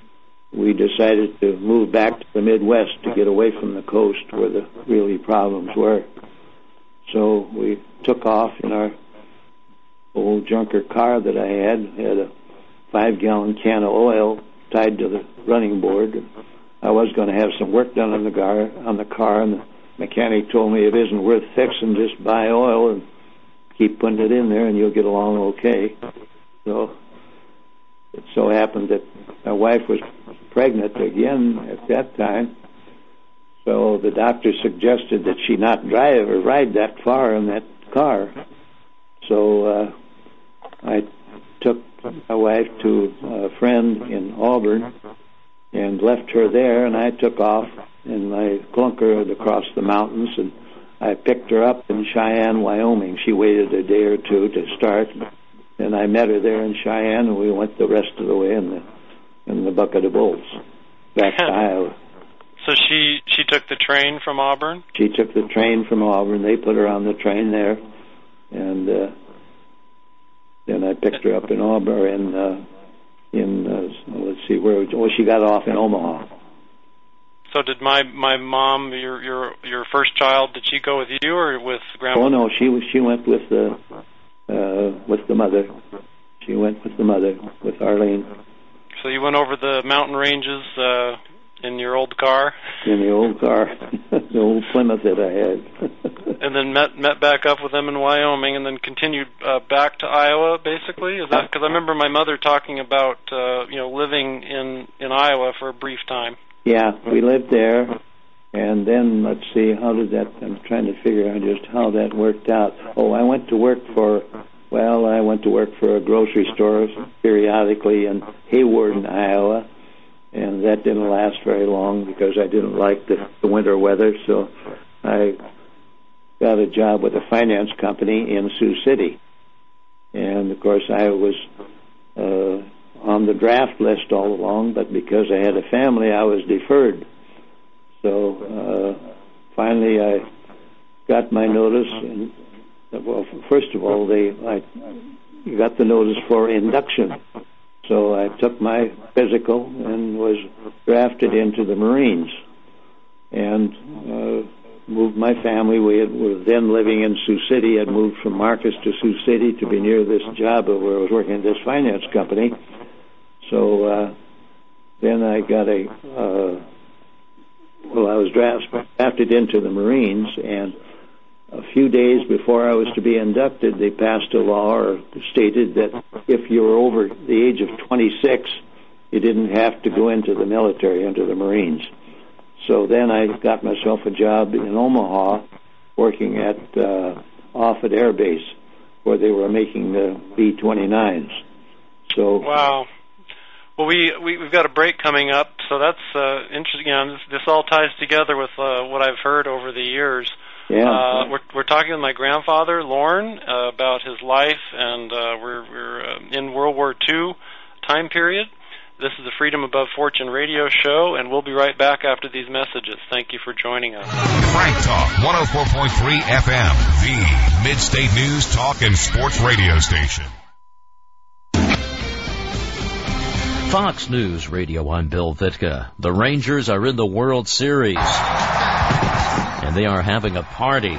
we decided to move back to the Midwest to get away from the coast where the really problems were. So we took off in our old junker car that I had, had a five-gallon can of oil tied to the running board. I was going to have some work done on the car, on the car, and the mechanic told me it isn't worth fixing, just buy oil and keep putting it in there and you'll get along okay. So it so happened that my wife was pregnant again at that time, so the doctor suggested that she not drive or ride that far in that car. So uh, I took my wife to a friend in Auburn and left her there, and I took off in my clunker across the mountains, and I picked her up in Cheyenne, Wyoming. She waited a day or two to start, and I met her there in Cheyenne, and we went the rest of the way in the in the bucket of bolts back to Iowa. So she she took the train from Auburn? She took the train from Auburn. They put her on the train there, and uh, then I picked her up in Auburn. In uh, in uh, let's see where. Oh, she got off in Omaha. So did my my mom, your your your first child, did she go with you or with grandma? Oh no, she was she went with the uh, with the mother. She went with the mother with Arlene. So you went over the mountain ranges uh, in your old car? In the old car, the old Plymouth that I had. and then met met back up with them in Wyoming, and then continued uh, back to Iowa. Basically, is that because I remember my mother talking about uh, you know living in in Iowa for a brief time. Yeah, we lived there, and then let's see, how did that? I'm trying to figure out just how that worked out. Oh, I went to work for. Well, I went to work for a grocery store periodically in Hayward, Iowa, and that didn't last very long because I didn't like the, the winter weather, so I got a job with a finance company in Sioux City. And, of course, I was uh, on the draft list all along, but because I had a family, I was deferred. So uh, finally I got my notice, and well, first of all, they I got the notice for induction. So I took my physical and was drafted into the Marines and uh, moved my family. We had, were then living in Sioux City. I'd moved from Marcus to Sioux City to be near this job where I was working at this finance company. So uh, then I got a, uh, well, I was drafted into the Marines, and a few days before I was to be inducted, they passed a law or stated that if you were over the age of twenty-six, you didn't have to go into the military, into the Marines. So then I got myself a job in Omaha working at uh, Offutt Air Base, where they were making the B twenty-nines. So wow. Well, we, we, we've got a break coming up, so that's uh, interesting. You know, this, this all ties together with uh, what I've heard over the years. Yeah. Uh, we're, we're talking with my grandfather, Lorne, uh, about his life, and uh, we're, we're uh, in World War Two time period. This is the Freedom Above Fortune radio show, and we'll be right back after these messages. Thank you for joining us. Frank Talk one oh four point three F M, the Mid-State News, Talk, and Sports radio station. Fox News Radio, I'm Bill Vitka. The Rangers are in the World Series, and they are having a party,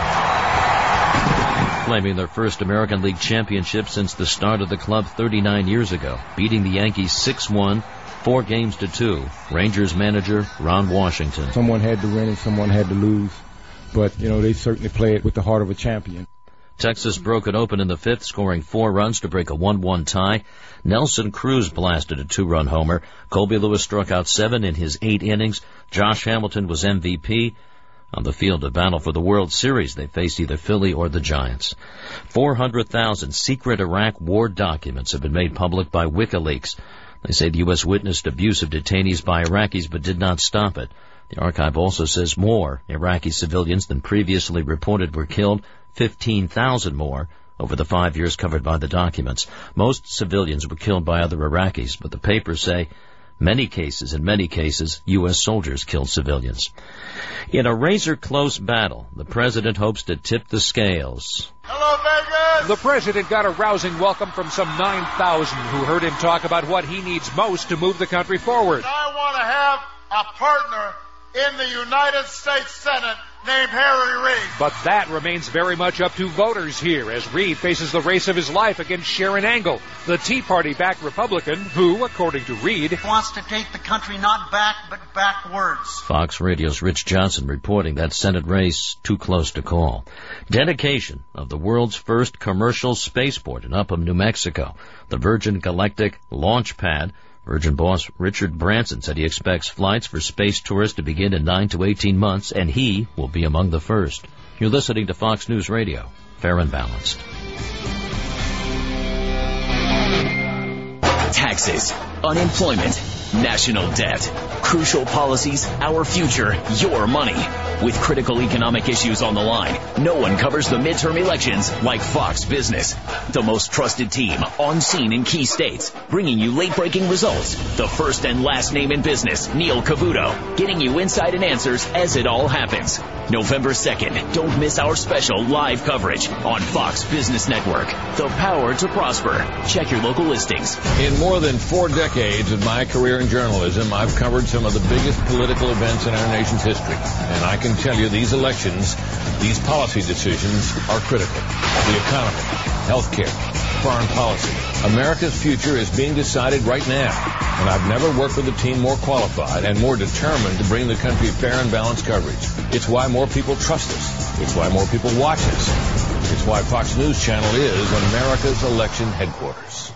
claiming their first American League championship since the start of the club thirty-nine years ago, beating the Yankees six one, four games to two. Rangers manager Ron Washington. Someone had to win and someone had to lose, but, you know, they certainly play it with the heart of a champion. Texas broke it open in the fifth, scoring four runs to break a one one tie. Nelson Cruz blasted a two-run homer. Colby Lewis struck out seven in his eight innings. Josh Hamilton was M V P. On the field of battle for the World Series, they faced either Philly or the Giants. four hundred thousand secret Iraq war documents have been made public by WikiLeaks. They say the U S witnessed abuse of detainees by Iraqis but did not stop it. The archive also says more Iraqi civilians than previously reported were killed, fifteen thousand more over the five years covered by the documents. Most civilians were killed by other Iraqis, but the papers say many cases, in many cases, U S soldiers killed civilians. In a razor-close battle, the president hopes to tip the scales. Hello, Vegas! The president got a rousing welcome from some nine thousand who heard him talk about what he needs most to move the country forward. I want to have a partner in the United States Senate named Harry Reid. But that remains very much up to voters here as Reid faces the race of his life against Sharon Angle, the Tea Party-backed Republican who, according to Reid, wants to take the country not back but backwards. Fox Radio's Rich Johnson reporting that Senate race too close to call. Dedication of the world's first commercial spaceport in Upham, New Mexico. The Virgin Galactic launch pad. Virgin boss Richard Branson said he expects flights for space tourists to begin in nine to eighteen months, and he will be among the first. You're listening to Fox News Radio, fair and balanced. Taxes, unemployment, national debt, crucial policies, our future, your money. With critical economic issues on the line, no one covers the midterm elections like Fox Business. The most trusted team on scene in key states, bringing you late-breaking results. The first and last name in business, Neil Cavuto, getting you insight and answers as it all happens. November second, don't miss our special live coverage on Fox Business Network. The power to prosper. Check your local listings. In more than four decades of my career in journalism, I've covered some of the biggest political events in our nation's history. And I can tell you these elections, these policy decisions are critical. The economy, health care, foreign policy. America's future is being decided right now. And I've never worked with a team more qualified and more determined to bring the country fair and balanced coverage. It's why more people trust us. It's why more people watch us. It's why Fox News Channel is America's election headquarters.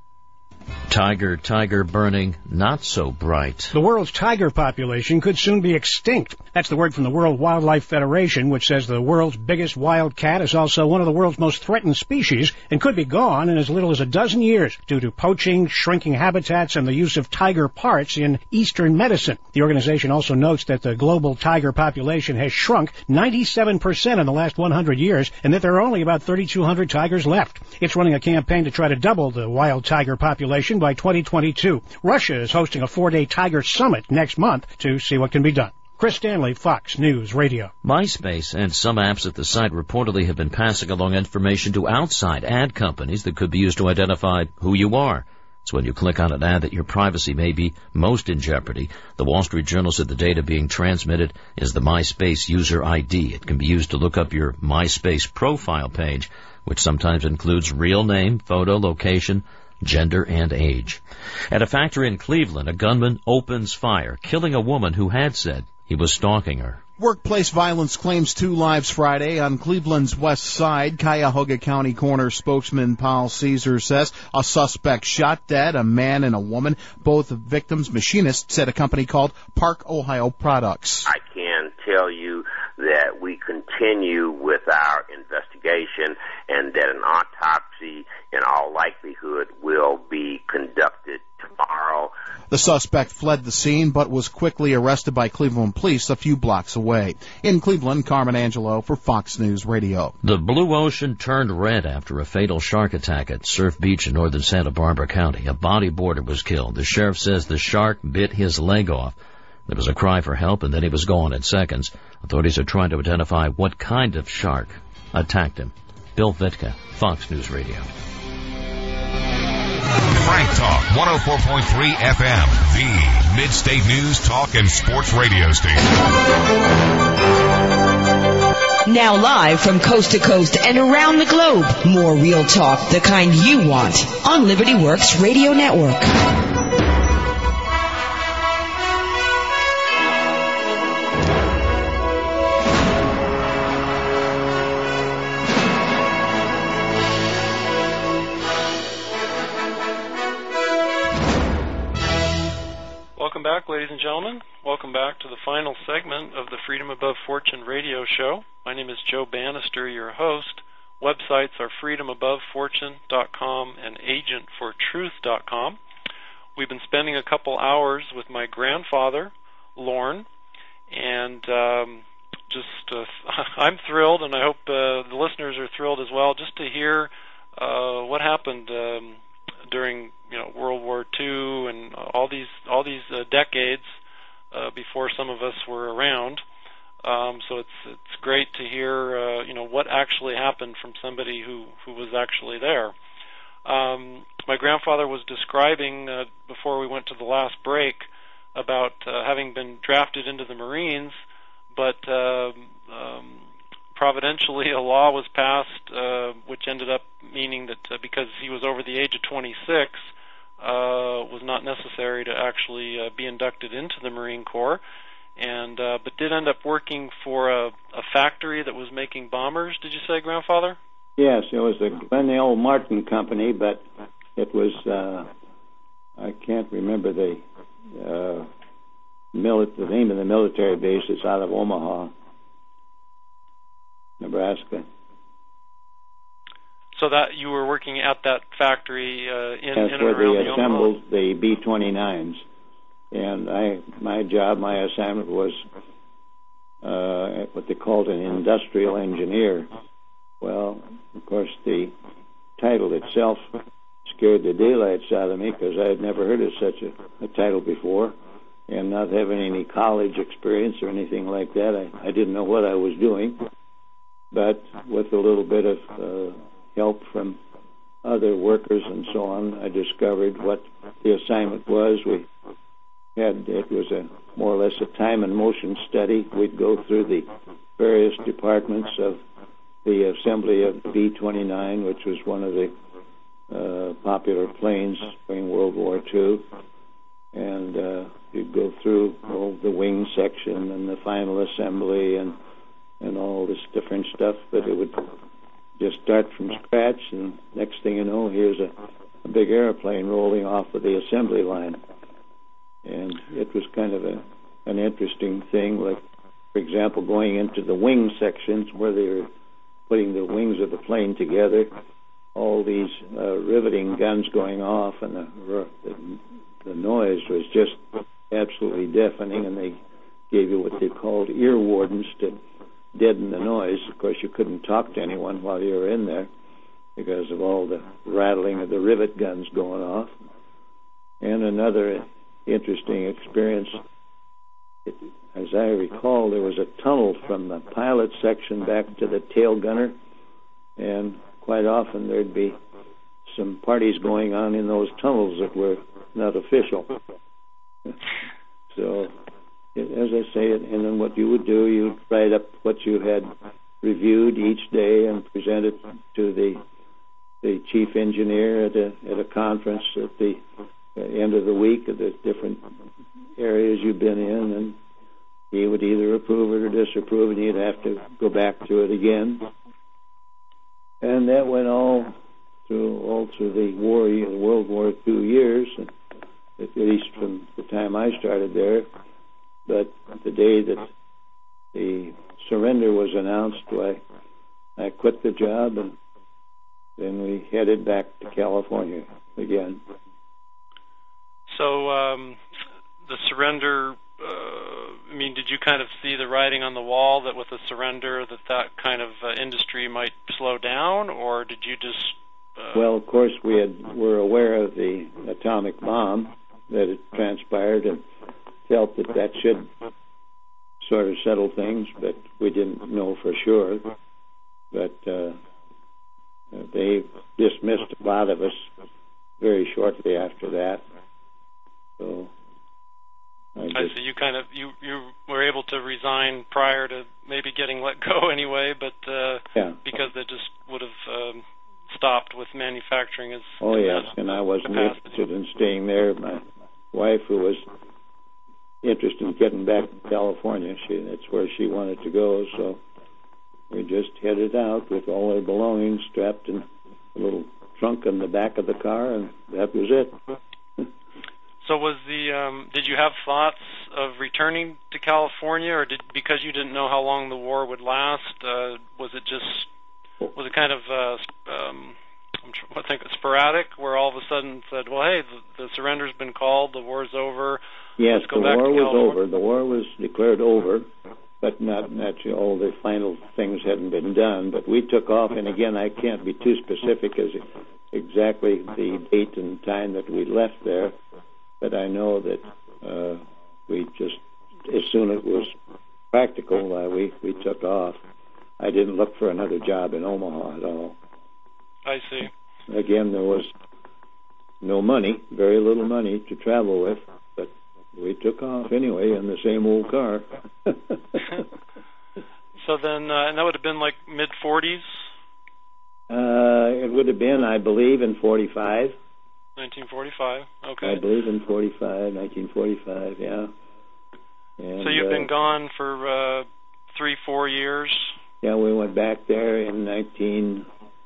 Tiger, tiger burning, not so bright. The world's tiger population could soon be extinct. That's the word from the World Wildlife Federation, which says the world's biggest wild cat is also one of the world's most threatened species and could be gone in as little as a dozen years due to poaching, shrinking habitats, and the use of tiger parts in Eastern medicine. The organization also notes that the global tiger population has shrunk ninety-seven percent in the last one hundred years and that there are only about thirty-two hundred tigers left. It's running a campaign to try to double the wild tiger population by twenty twenty-two. Russia is hosting a four-day tiger summit next month to see what can be done. Chris Stanley, Fox News Radio. MySpace and some apps at the site reportedly have been passing along information to outside ad companies that could be used to identify who you are. It's when you click on an ad that your privacy may be most in jeopardy. The Wall Street Journal said the data being transmitted is the MySpace user I D. It can be used to look up your MySpace profile page, which sometimes includes real name, photo, location, gender, and age. At a factory in Cleveland, a gunman opens fire, killing a woman who had said he was stalking her. Workplace violence claims two lives Friday on Cleveland's west side. Cuyahoga County Coroner spokesman Paul Caesar says a suspect shot dead a man and a woman. Both victims, machinists at a company called Park Ohio Products. I can tell you that we continue with our investigation and that an autopsy in all likelihood will be conducted tomorrow. The suspect fled the scene but was quickly arrested by Cleveland police a few blocks away. In Cleveland, Carmen Angelo for Fox News Radio. The blue ocean turned red after a fatal shark attack at Surf Beach in northern Santa Barbara County. A bodyboarder was killed. The sheriff says the shark bit his leg off. There was a cry for help, and then he was gone in seconds. Authorities are trying to identify what kind of shark attacked him. Bill Vitka, Fox News Radio. Frank Talk one oh four point three F M, the Mid-State News, Talk, and Sports Radio station. Now live from coast to coast and around the globe, more real talk, the kind you want, on Liberty Works Radio Network. Welcome back, ladies and gentlemen. Welcome back to the final segment of the Freedom Above Fortune radio show. My name is Joe Bannister, your host. Websites are freedom above fortune dot com and agent for truth dot com. We've been spending a couple hours with my grandfather, Lorne, and um, just uh, I'm thrilled, and I hope uh, the listeners are thrilled as well, just to hear uh, what happened um, during you know World War Two and all these all these uh, decades uh, before some of us were around. Um, so it's it's great to hear uh, you know what actually happened from somebody who, who was actually there. Um, my grandfather was describing uh, before we went to the last break about uh, having been drafted into the Marines, but uh, um, providentially a law was passed uh, which ended up meaning that uh, because he was over the age of twenty-six, uh, was not necessary to actually uh, be inducted into the Marine Corps, and uh, but did end up working for a, a factory that was making bombers. Did you say, Grandfather? Yes, it was the Glen L. Martin Company, but it was, uh, I can't remember the uh, mili- the name of the military base. It's out of Omaha, Nebraska. So that you were working at that factory uh, in, That's in and where around they the assembled Omaha? the B twenty-nines. And I, my job, my assignment was uh, what they called an industrial engineer. Well, of course, the title itself scared the daylights out of me because I had never heard of such a, a title before, and not having any college experience or anything like that, I, I didn't know what I was doing. But with a little bit of uh, help from other workers and so on, I discovered what the assignment was. We had, it was a more or less a time and motion study. We'd go through the various departments of the assembly of B twenty-nine, which was one of the uh, popular planes during World War Two, and uh, you'd go through all the wing section and the final assembly and and all this different stuff, but it would just start from scratch, and next thing you know, here's a, a big airplane rolling off of the assembly line. And it was kind of a an interesting thing, like, for example, going into the wing sections where they were putting the wings of the plane together, all these uh, riveting guns going off, and the, the, the noise was just absolutely deafening, and they gave you what they called ear wardens to deaden the noise. Of course, you couldn't talk to anyone while you were in there because of all the rattling of the rivet guns going off. And another interesting experience, it, as I recall, there was a tunnel from the pilot section back to the tail gunner, and quite often there'd be some parties going on in those tunnels that were not official. So, as I say, and then what you would do, you'd write up what you had reviewed each day and present it to the the chief engineer at a at a conference at the end of the week of the different areas you've been in, and he would either approve it or disapprove it, and you'd have to go back to it again. And that went all through all through the war, the World War Two years, at least from the time I started there. But the day that the surrender was announced, why, I quit the job, and then we headed back to California again. So um, the surrender, uh, I mean, did you kind of see the writing on the wall that with the surrender that that kind of uh, industry might slow down, or did you just... Uh... Well, of course, we had were aware of the atomic bomb that had transpired and felt that that should sort of settle things, but we didn't know for sure. But uh, they dismissed a lot of us very shortly after that. So I, just, I see. You kind of you you were able to resign prior to maybe getting let go anyway, but uh, yeah. because they just would have um, stopped with manufacturing as oh yes, and I wasn't capacity. interested in staying there. My wife, who was interested in getting back to California, she that's where she wanted to go, so we just headed out with all our belongings strapped in a little trunk in the back of the car, and that was it. So was the um, did you have thoughts of returning to California, or did because you didn't know how long the war would last? Uh, was it just was it kind of uh, um, I'm tr- I think sporadic, where all of a sudden said, "Well, hey, the, the surrender's been called, the war's over." Yes, let's go the back war to was California. over. The war was declared over, but not not all the final things hadn't been done. But we took off, and again, I can't be too specific as exactly the date and time that we left there. But I know that uh, we just, as soon as it was practical, uh, we, we took off. I didn't look for another job in Omaha at all. I see. Again, there was no money, very little money to travel with, but we took off anyway in the same old car. So then, uh, and that would have been like mid forties? Uh, it would have been, I believe, in forty-five. nineteen forty-five, okay. I believe in forty-five, nineteen forty-five, yeah. And, so you've uh, been gone for uh, three, four years? Yeah, we went back there in nineteen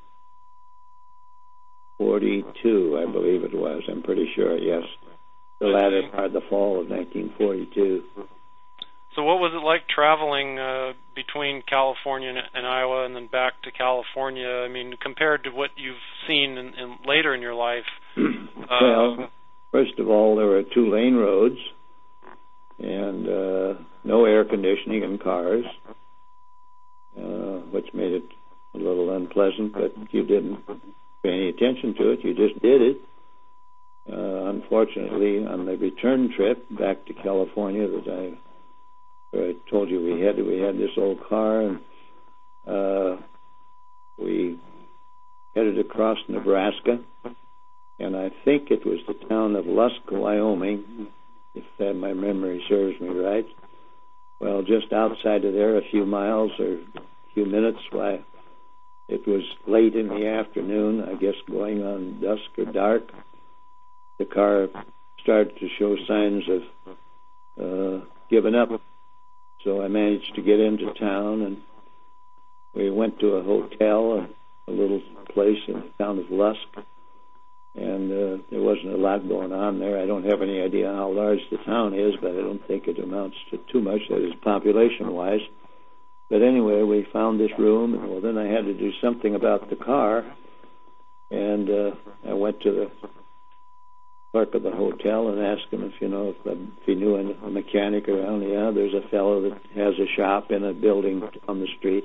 forty-two, I believe it was. I'm pretty sure, yes. The latter part of the fall of nineteen forty-two. So what was it like traveling uh, between California and, and Iowa and then back to California? I mean, compared to what you've seen in, in later in your life. Uh, well, first of all, there were two-lane roads and uh, no air conditioning in cars, uh, which made it a little unpleasant, but you didn't pay any attention to it. You just did it. Uh, unfortunately, on the return trip back to California that I I told you we had we had this old car, and uh, we headed across Nebraska, and I think it was the town of Lusk, Wyoming, if that, my memory serves me right. Well, just outside of there, a few miles or a few minutes, why, it was late in the afternoon, I guess going on dusk or dark. The car started to show signs of uh, giving up. So I managed to get into town, and we went to a hotel, a, a little place in the town of Lusk, and uh, there wasn't a lot going on there. I don't have any idea how large the town is, but I don't think it amounts to too much, that is, population-wise. But anyway, we found this room, and well, then I had to do something about the car, and uh, I went to the clerk of the hotel and asked him if, you know, if, um, if he knew a mechanic around. Yeah, there's a fellow that has a shop in a building on the street.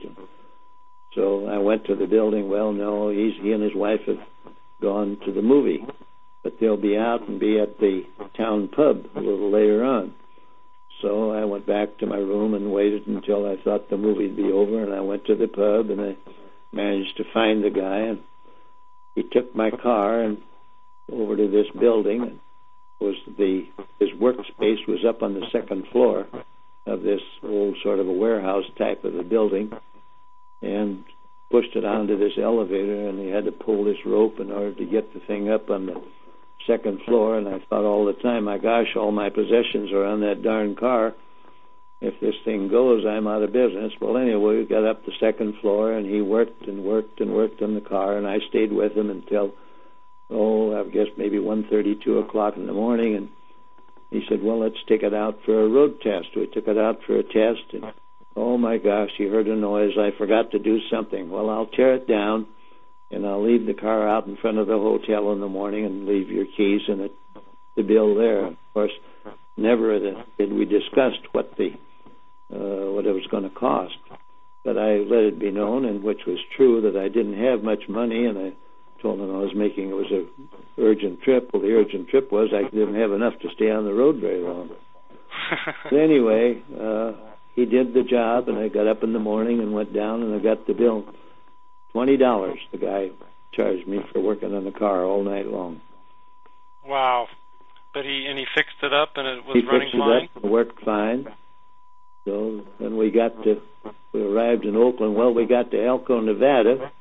So I went to the building. Well, no, he's, he and his wife have gone to the movie, but they'll be out and be at the town pub a little later on. So I went back to my room and waited until I thought the movie would be over, and I went to the pub, and I managed to find the guy, and he took my car and over to this building. And was the his workspace was up on the second floor of this old sort of a warehouse type of a building, and pushed it onto this elevator, and he had to pull this rope in order to get the thing up on the second floor. And I thought all the time, my gosh, all my possessions are on that darn car. If this thing goes, I'm out of business. Well, anyway, we got up the second floor, and he worked and worked and worked on the car, and I stayed with him until, oh, I guess maybe one thirty, two o'clock in the morning, and he said, well, let's take it out for a road test. We took it out for a test, and oh, my gosh, he heard a noise. I forgot to do something. Well, I'll tear it down, and I'll leave the car out in front of the hotel in the morning and leave your keys and the, the bill there. Of course, never did we discuss what the uh, what it was going to cost. But I let it be known, and which was true, that I didn't have much money, and I told him I was making, it was an urgent trip. Well, the urgent trip was I didn't have enough to stay on the road very long. But anyway, uh, he did the job, and I got up in the morning and went down, and I got the bill. twenty dollars the guy charged me for working on the car all night long. Wow. But he, and he fixed it up, and it was he running fixed it fine? Up, it worked fine. So then we got to, we arrived in Oakland. Well, we got to Elko, Nevada.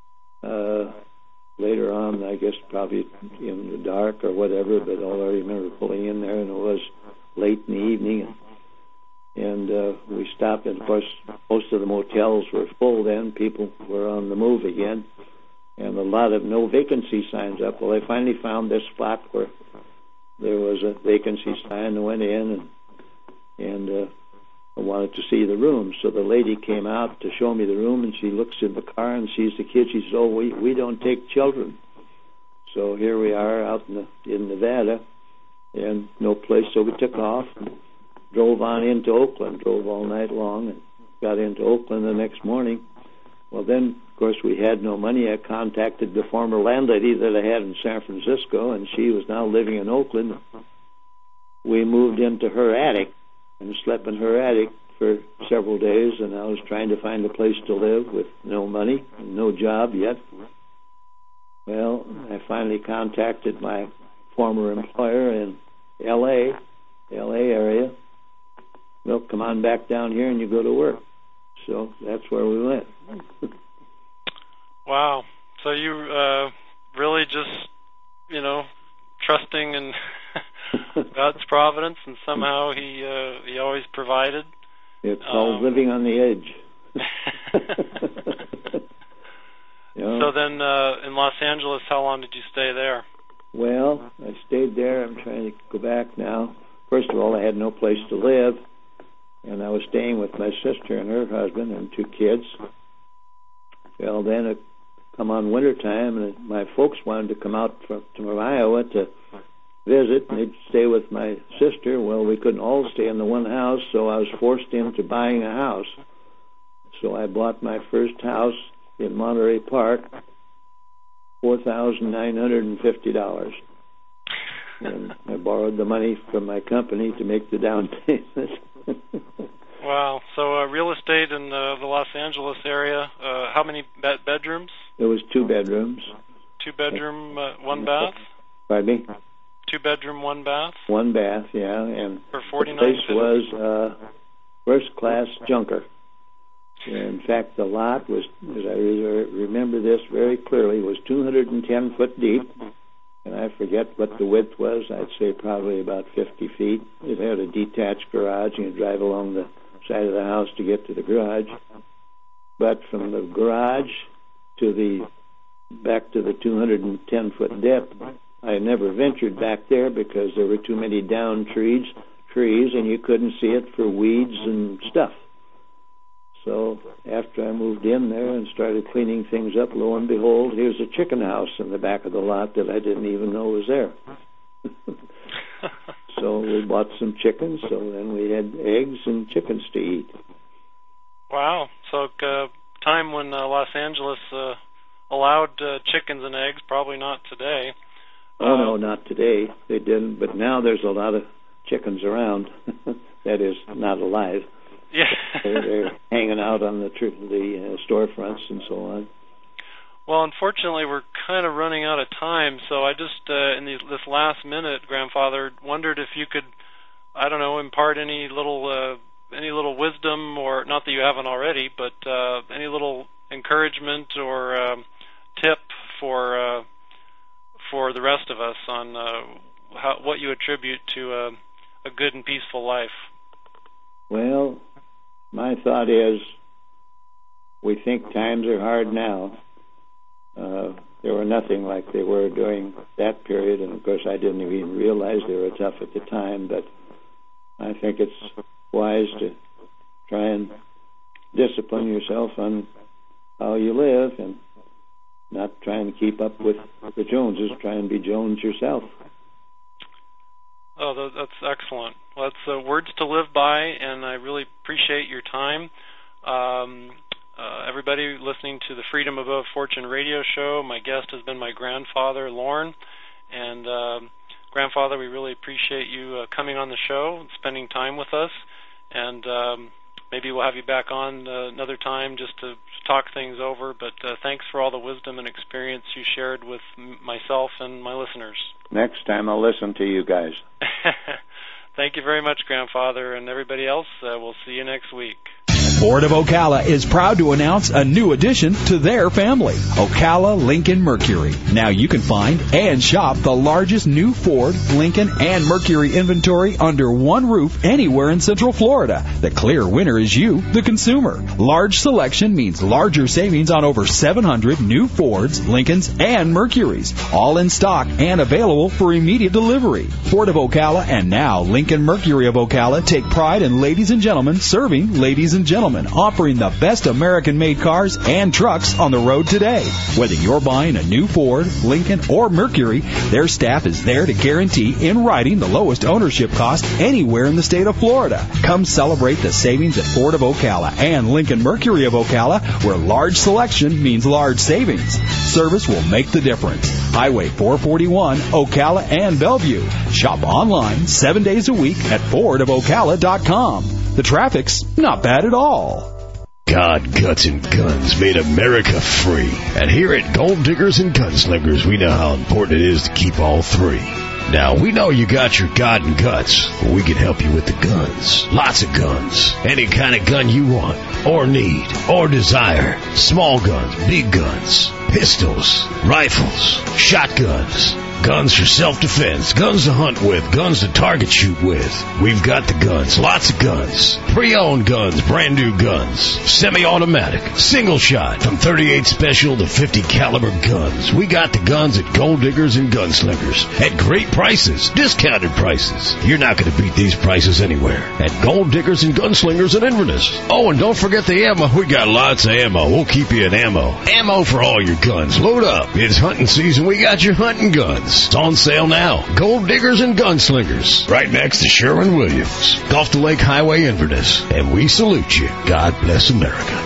Uh, later on, I guess probably in the dark or whatever, but all I remember pulling in there, and it was late in the evening. And, and uh, we stopped, and of course, most of the motels were full then. People were on the move again, and a lot of no vacancy signs up. Well, I finally found this spot where there was a vacancy sign. I went in, and, and uh, I wanted to see the room. So the lady came out to show me the room, and she looks in the car and sees the kids. She says, oh, we, we don't take children. So here we are out in, the, in Nevada, and no place. So we took off and drove on into Oakland, drove all night long, and got into Oakland the next morning. Well, then, of course, we had no money. I contacted the former landlady that I had in San Francisco, and she was now living in Oakland. We moved into her attic and slept in her attic for several days, and I was trying to find a place to live with no money and no job yet. Well, I finally contacted my former employer in L A, L A area. Well, come on back down here and you go to work. So that's where we went. Wow. So you uh, really just, you know, trusting in God's providence, and somehow he uh, he always provided. It's called um, living on the edge. You know? So then uh, in Los Angeles, how long did you stay there? Well, I stayed there. I'm trying to go back now. First of all, I had no place to live, and I was staying with my sister and her husband and two kids. Well, then it come on wintertime, and my folks wanted to come out from, to Iowa to visit, and they'd stay with my sister. Well, we couldn't all stay in the one house, so I was forced into buying a house. So I bought my first house in Monterey Park, four thousand nine hundred fifty dollars. And I borrowed the money from my company to make the down payment. Wow. So uh, real estate in uh, the Los Angeles area, uh, how many be- bedrooms? It was two bedrooms. Two bedroom, uh, one bath? Pardon me? Two bedroom, one bath? One bath, yeah. And for forty-nine the place was uh, first class junker. In fact, the lot was, as I re- remember this very clearly, was two hundred ten foot deep, and I forget what the width was. I'd say probably about fifty feet. It had a detached garage, and you drive along the side of the house to get to the garage. But from the garage to the back to the two hundred ten foot depth, I never ventured back there because there were too many down trees, trees, and you couldn't see it for weeds and stuff. So after I moved in there and started cleaning things up, lo and behold, here's a chicken house in the back of the lot that I didn't even know was there. So we bought some chickens, so then we had eggs and chickens to eat. Wow. So uh, time when uh, Los Angeles uh, allowed uh, chickens and eggs, probably not today. Oh, no, not today. They didn't, but now there's a lot of chickens around. That is, not alive. Yeah. they're, they're hanging out on the tr- the uh, storefronts and so on. Well, unfortunately, we're kind of running out of time, so I just, uh, in the, this last minute, Grandfather, wondered if you could, I don't know, impart any little uh, any little wisdom, or not that you haven't already, but uh, any little encouragement or uh, tip for uh, for the rest of us on uh, how, what you attribute to uh, a good and peaceful life. Well, my thought is, we think times are hard now. Uh, they were nothing like they were during that period, and of course I didn't even realize they were tough at the time, but I think it's wise to try and discipline yourself on how you live and not try and keep up with the Joneses, try and be Jones yourself. Oh, that's excellent. Well, that's uh, words to live by, and I really appreciate your time. Um, uh, everybody listening to the Freedom Above Fortune radio show, my guest has been my grandfather, Lorne. And uh, Grandfather, we really appreciate you uh, coming on the show and spending time with us. And um, maybe we'll have you back on uh, another time just to talk things over. But uh, thanks for all the wisdom and experience you shared with m- myself and my listeners. Next time I'll listen to you guys. Thank you very much, Grandfather, and everybody else. Uh, we'll see you next week. Ford of Ocala is proud to announce a new addition to their family, Ocala Lincoln Mercury. Now you can find and shop the largest new Ford, Lincoln, and Mercury inventory under one roof anywhere in Central Florida. The clear winner is you, the consumer. Large selection means larger savings on over seven hundred new Fords, Lincolns, and Mercuries, all in stock and available for immediate delivery. Ford of Ocala and now Lincoln Mercury of Ocala take pride in ladies and gentlemen serving ladies and gentlemen. Offering the best American-made cars and trucks on the road today. Whether you're buying a new Ford, Lincoln, or Mercury, their staff is there to guarantee in writing the lowest ownership cost anywhere in the state of Florida. Come celebrate the savings at Ford of Ocala and Lincoln Mercury of Ocala, where large selection means large savings. Service will make the difference. Highway four forty-one, Ocala and Bellevue. Shop online seven days a week at ford of ocala dot com. The traffic's not bad at all. God, guts, and guns made America free. And here at Gold Diggers and Gunslingers, we know how important it is to keep all three. Now, we know you got your God and guts, but we can help you with the guns. Lots of guns. Any kind of gun you want, or need, or desire. Small guns, big guns, pistols, rifles, shotguns. Guns for self-defense, guns to hunt with, guns to target shoot with. We've got the guns, lots of guns. Pre-owned guns, brand new guns. Semi-automatic, single shot, from thirty-eight special to fifty caliber guns. We got the guns at Gold Diggers and Gunslingers at great prices, discounted prices. You're not going to beat these prices anywhere at Gold Diggers and Gunslingers in Inverness. Oh, and don't forget the ammo. We got lots of ammo. We'll keep you in ammo. Ammo for all your guns. Load up. It's hunting season. We got your hunting guns. It's on sale now. Gold Diggers and Gunslingers. Right next to Sherwin-Williams. Gulf to Lake Highway, Inverness. And we salute you. God bless America.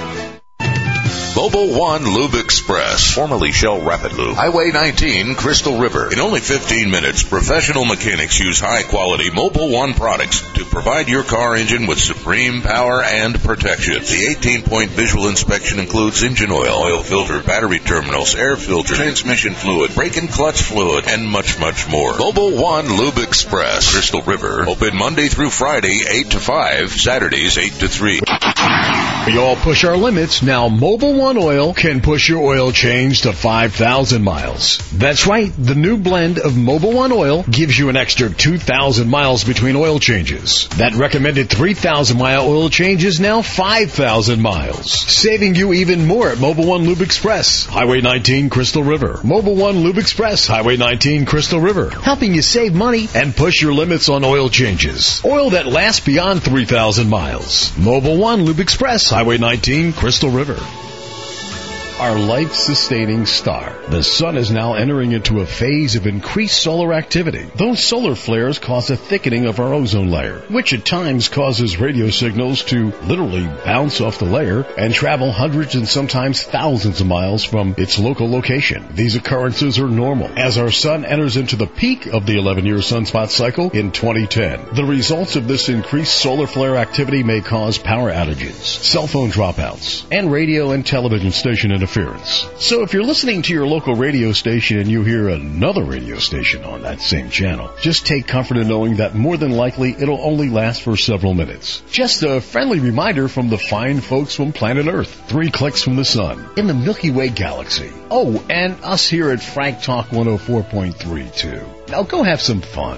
Mobil One Lube Express, formerly Shell Rapid Lube, Highway nineteen, Crystal River. In only fifteen minutes, professional mechanics use high-quality Mobil One products to provide your car engine with supreme power and protection. The eighteen-point visual inspection includes engine oil, oil filter, battery terminals, air filter, transmission fluid, brake and clutch fluid, and much, much more. Mobil One Lube Express, Crystal River, open Monday through Friday, eight to five, Saturdays, eight to three. We all push our limits. Now Mobil One Oil can push your oil change to five thousand miles. That's right. The new blend of Mobil One Oil gives you an extra two thousand miles between oil changes. That recommended three thousand mile oil change is now five thousand miles, saving you even more at Mobil One Lube Express, Highway nineteen, Crystal River. Mobil One Lube Express, Highway nineteen, Crystal River, helping you save money and push your limits on oil changes. Oil that lasts beyond three thousand miles. Mobil One Lube Express, Highway nineteen, Crystal River. Our life-sustaining star. The sun is now entering into a phase of increased solar activity. Those solar flares cause a thickening of our ozone layer, which at times causes radio signals to literally bounce off the layer and travel hundreds and sometimes thousands of miles from its local location. These occurrences are normal as our sun enters into the peak of the eleven-year sunspot cycle in twenty ten. The results of this increased solar flare activity may cause power outages, cell phone dropouts, and radio and television station interference. So if you're listening to your local radio station and you hear another radio station on that same channel, just take comfort in knowing that more than likely it'll only last for several minutes. Just a friendly reminder from the fine folks from planet Earth, three clicks from the sun, in the Milky Way galaxy. Oh, and us here at Frank Talk one oh four point three too. Now go have some fun.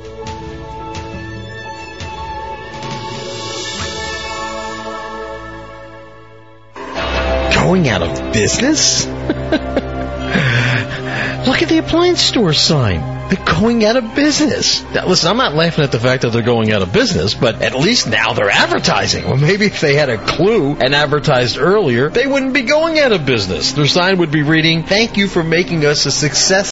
Going out of business? Look at the appliance store sign. They're going out of business. Now, listen, I'm not laughing at the fact that they're going out of business, but at least now they're advertising. Well, maybe if they had a clue and advertised earlier, they wouldn't be going out of business. Their sign would be reading, "Thank you for making us a success